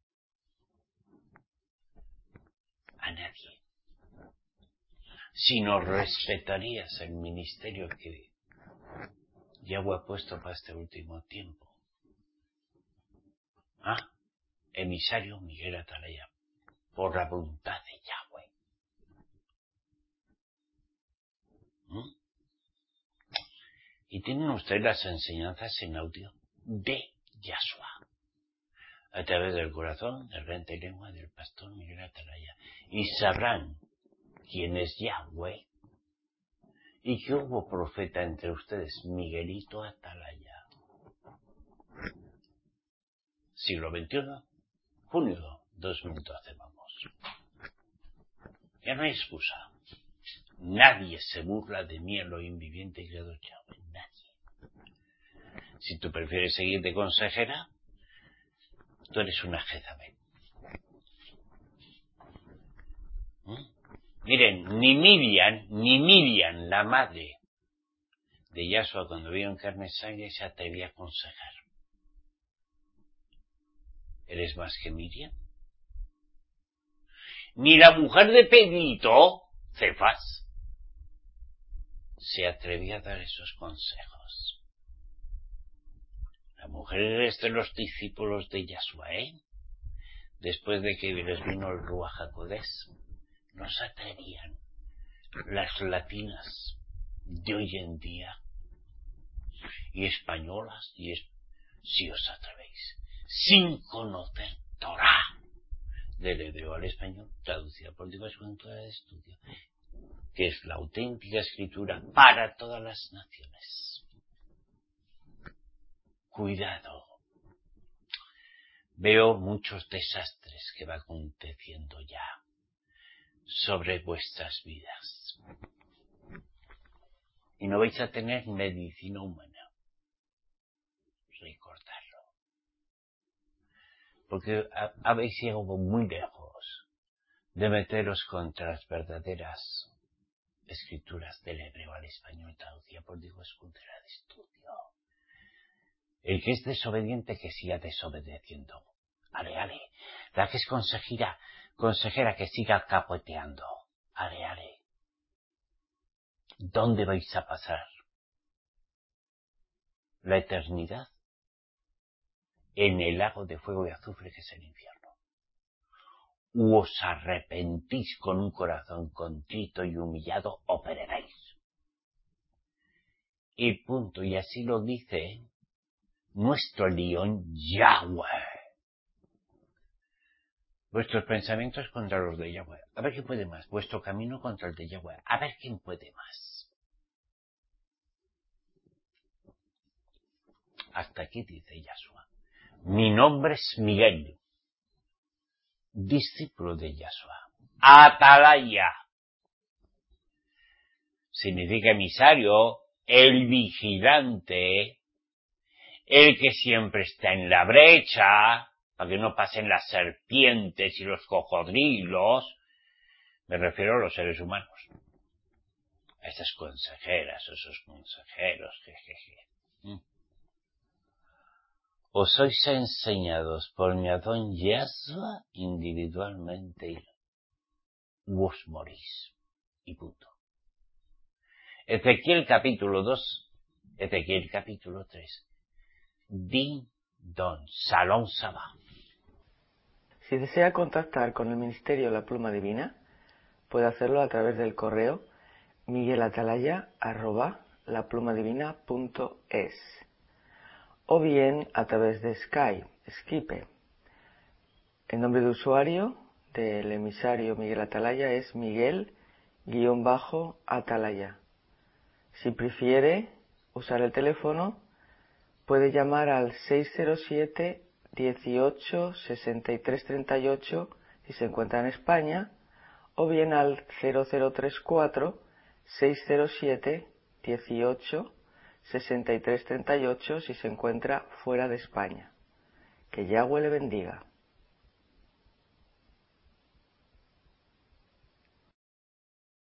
A nadie. Sino respetarías el ministerio que Yahweh ha puesto para este último tiempo. Emisario Miguel Atalaya, por la voluntad de Yahweh. Y tienen ustedes las enseñanzas en audio de Yahshua. a través del corazón, del rente y lengua del pastor Miguel Atalaya. Y sabrán quién es Yahweh y que hubo profeta entre ustedes, Miguelito Atalaya. Siglo XXI, junio 2012, vamos. Ya no hay excusa. Nadie se burla de mí, Elohim viviente y creador Yahweh. Nadie. Si tú prefieres seguir de consejera, tú eres una Jezabel. Miren, ni Miriam, la madre de Yahshua, cuando vio en carne y sangre, se atrevía a aconsejar. ¿Eres más que Miriam? Ni la mujer de Pedrito, Cefas, se atrevía a dar esos consejos. Las mujeres de los discípulos de Yahshua, después de que les vino el Ruach HaKodesh, no se atrevían. Las latinas de hoy en día y españolas, si os atrevéis, sin conocer Torah, del hebreo al español, traducida por diversas culturas de estudio, que es la auténtica escritura para todas las naciones. Cuidado. Veo muchos desastres que va aconteciendo ya sobre vuestras vidas. Y no vais a tener medicina humana. Recordarlo. Porque habéis llegado muy lejos de meteros contra las verdaderas escrituras del hebreo al español, traducida por diversas culturas de estudio. El que es desobediente, que siga desobedeciendo. Ale. La que es consejera, que siga capoteando. Ale. ¿Dónde vais a pasar la eternidad? En el lago de fuego y azufre que es el infierno. U os arrepentís con un corazón contrito y humillado, o pereréis. Y punto. Y así lo dice nuestro león Yahweh. Vuestros pensamientos contra los de Yahweh. A ver quién puede más. Vuestro camino contra el de Yahweh. A ver quién puede más. Hasta aquí dice Yahshua. Mi nombre es Miguel, discípulo de Yahshua. Atalaya. Significa emisario, el vigilante, el que siempre está en la brecha, para que no pasen las serpientes y los cocodrilos. Me refiero a los seres humanos. A esas consejeras, esos consejeros, jejeje. Os sois enseñados por mi Adón Yahshua individualmente, vos morís. Y punto. Ezequiel capítulo 2, Ezequiel capítulo 3. Din, don, Salón Sabá. Si desea contactar con el Ministerio La Pluma Divina, puede hacerlo a través del correo miguelatalaya@laplumadivina.es o bien a través de Skype. El nombre de usuario del emisario Miguel Atalaya es Miguel-Atalaya. Si prefiere usar el teléfono, puede llamar al 607 18 63 38 si se encuentra en España, o bien al 0034 607 18 63 38 si se encuentra fuera de España. Que Yahweh le bendiga.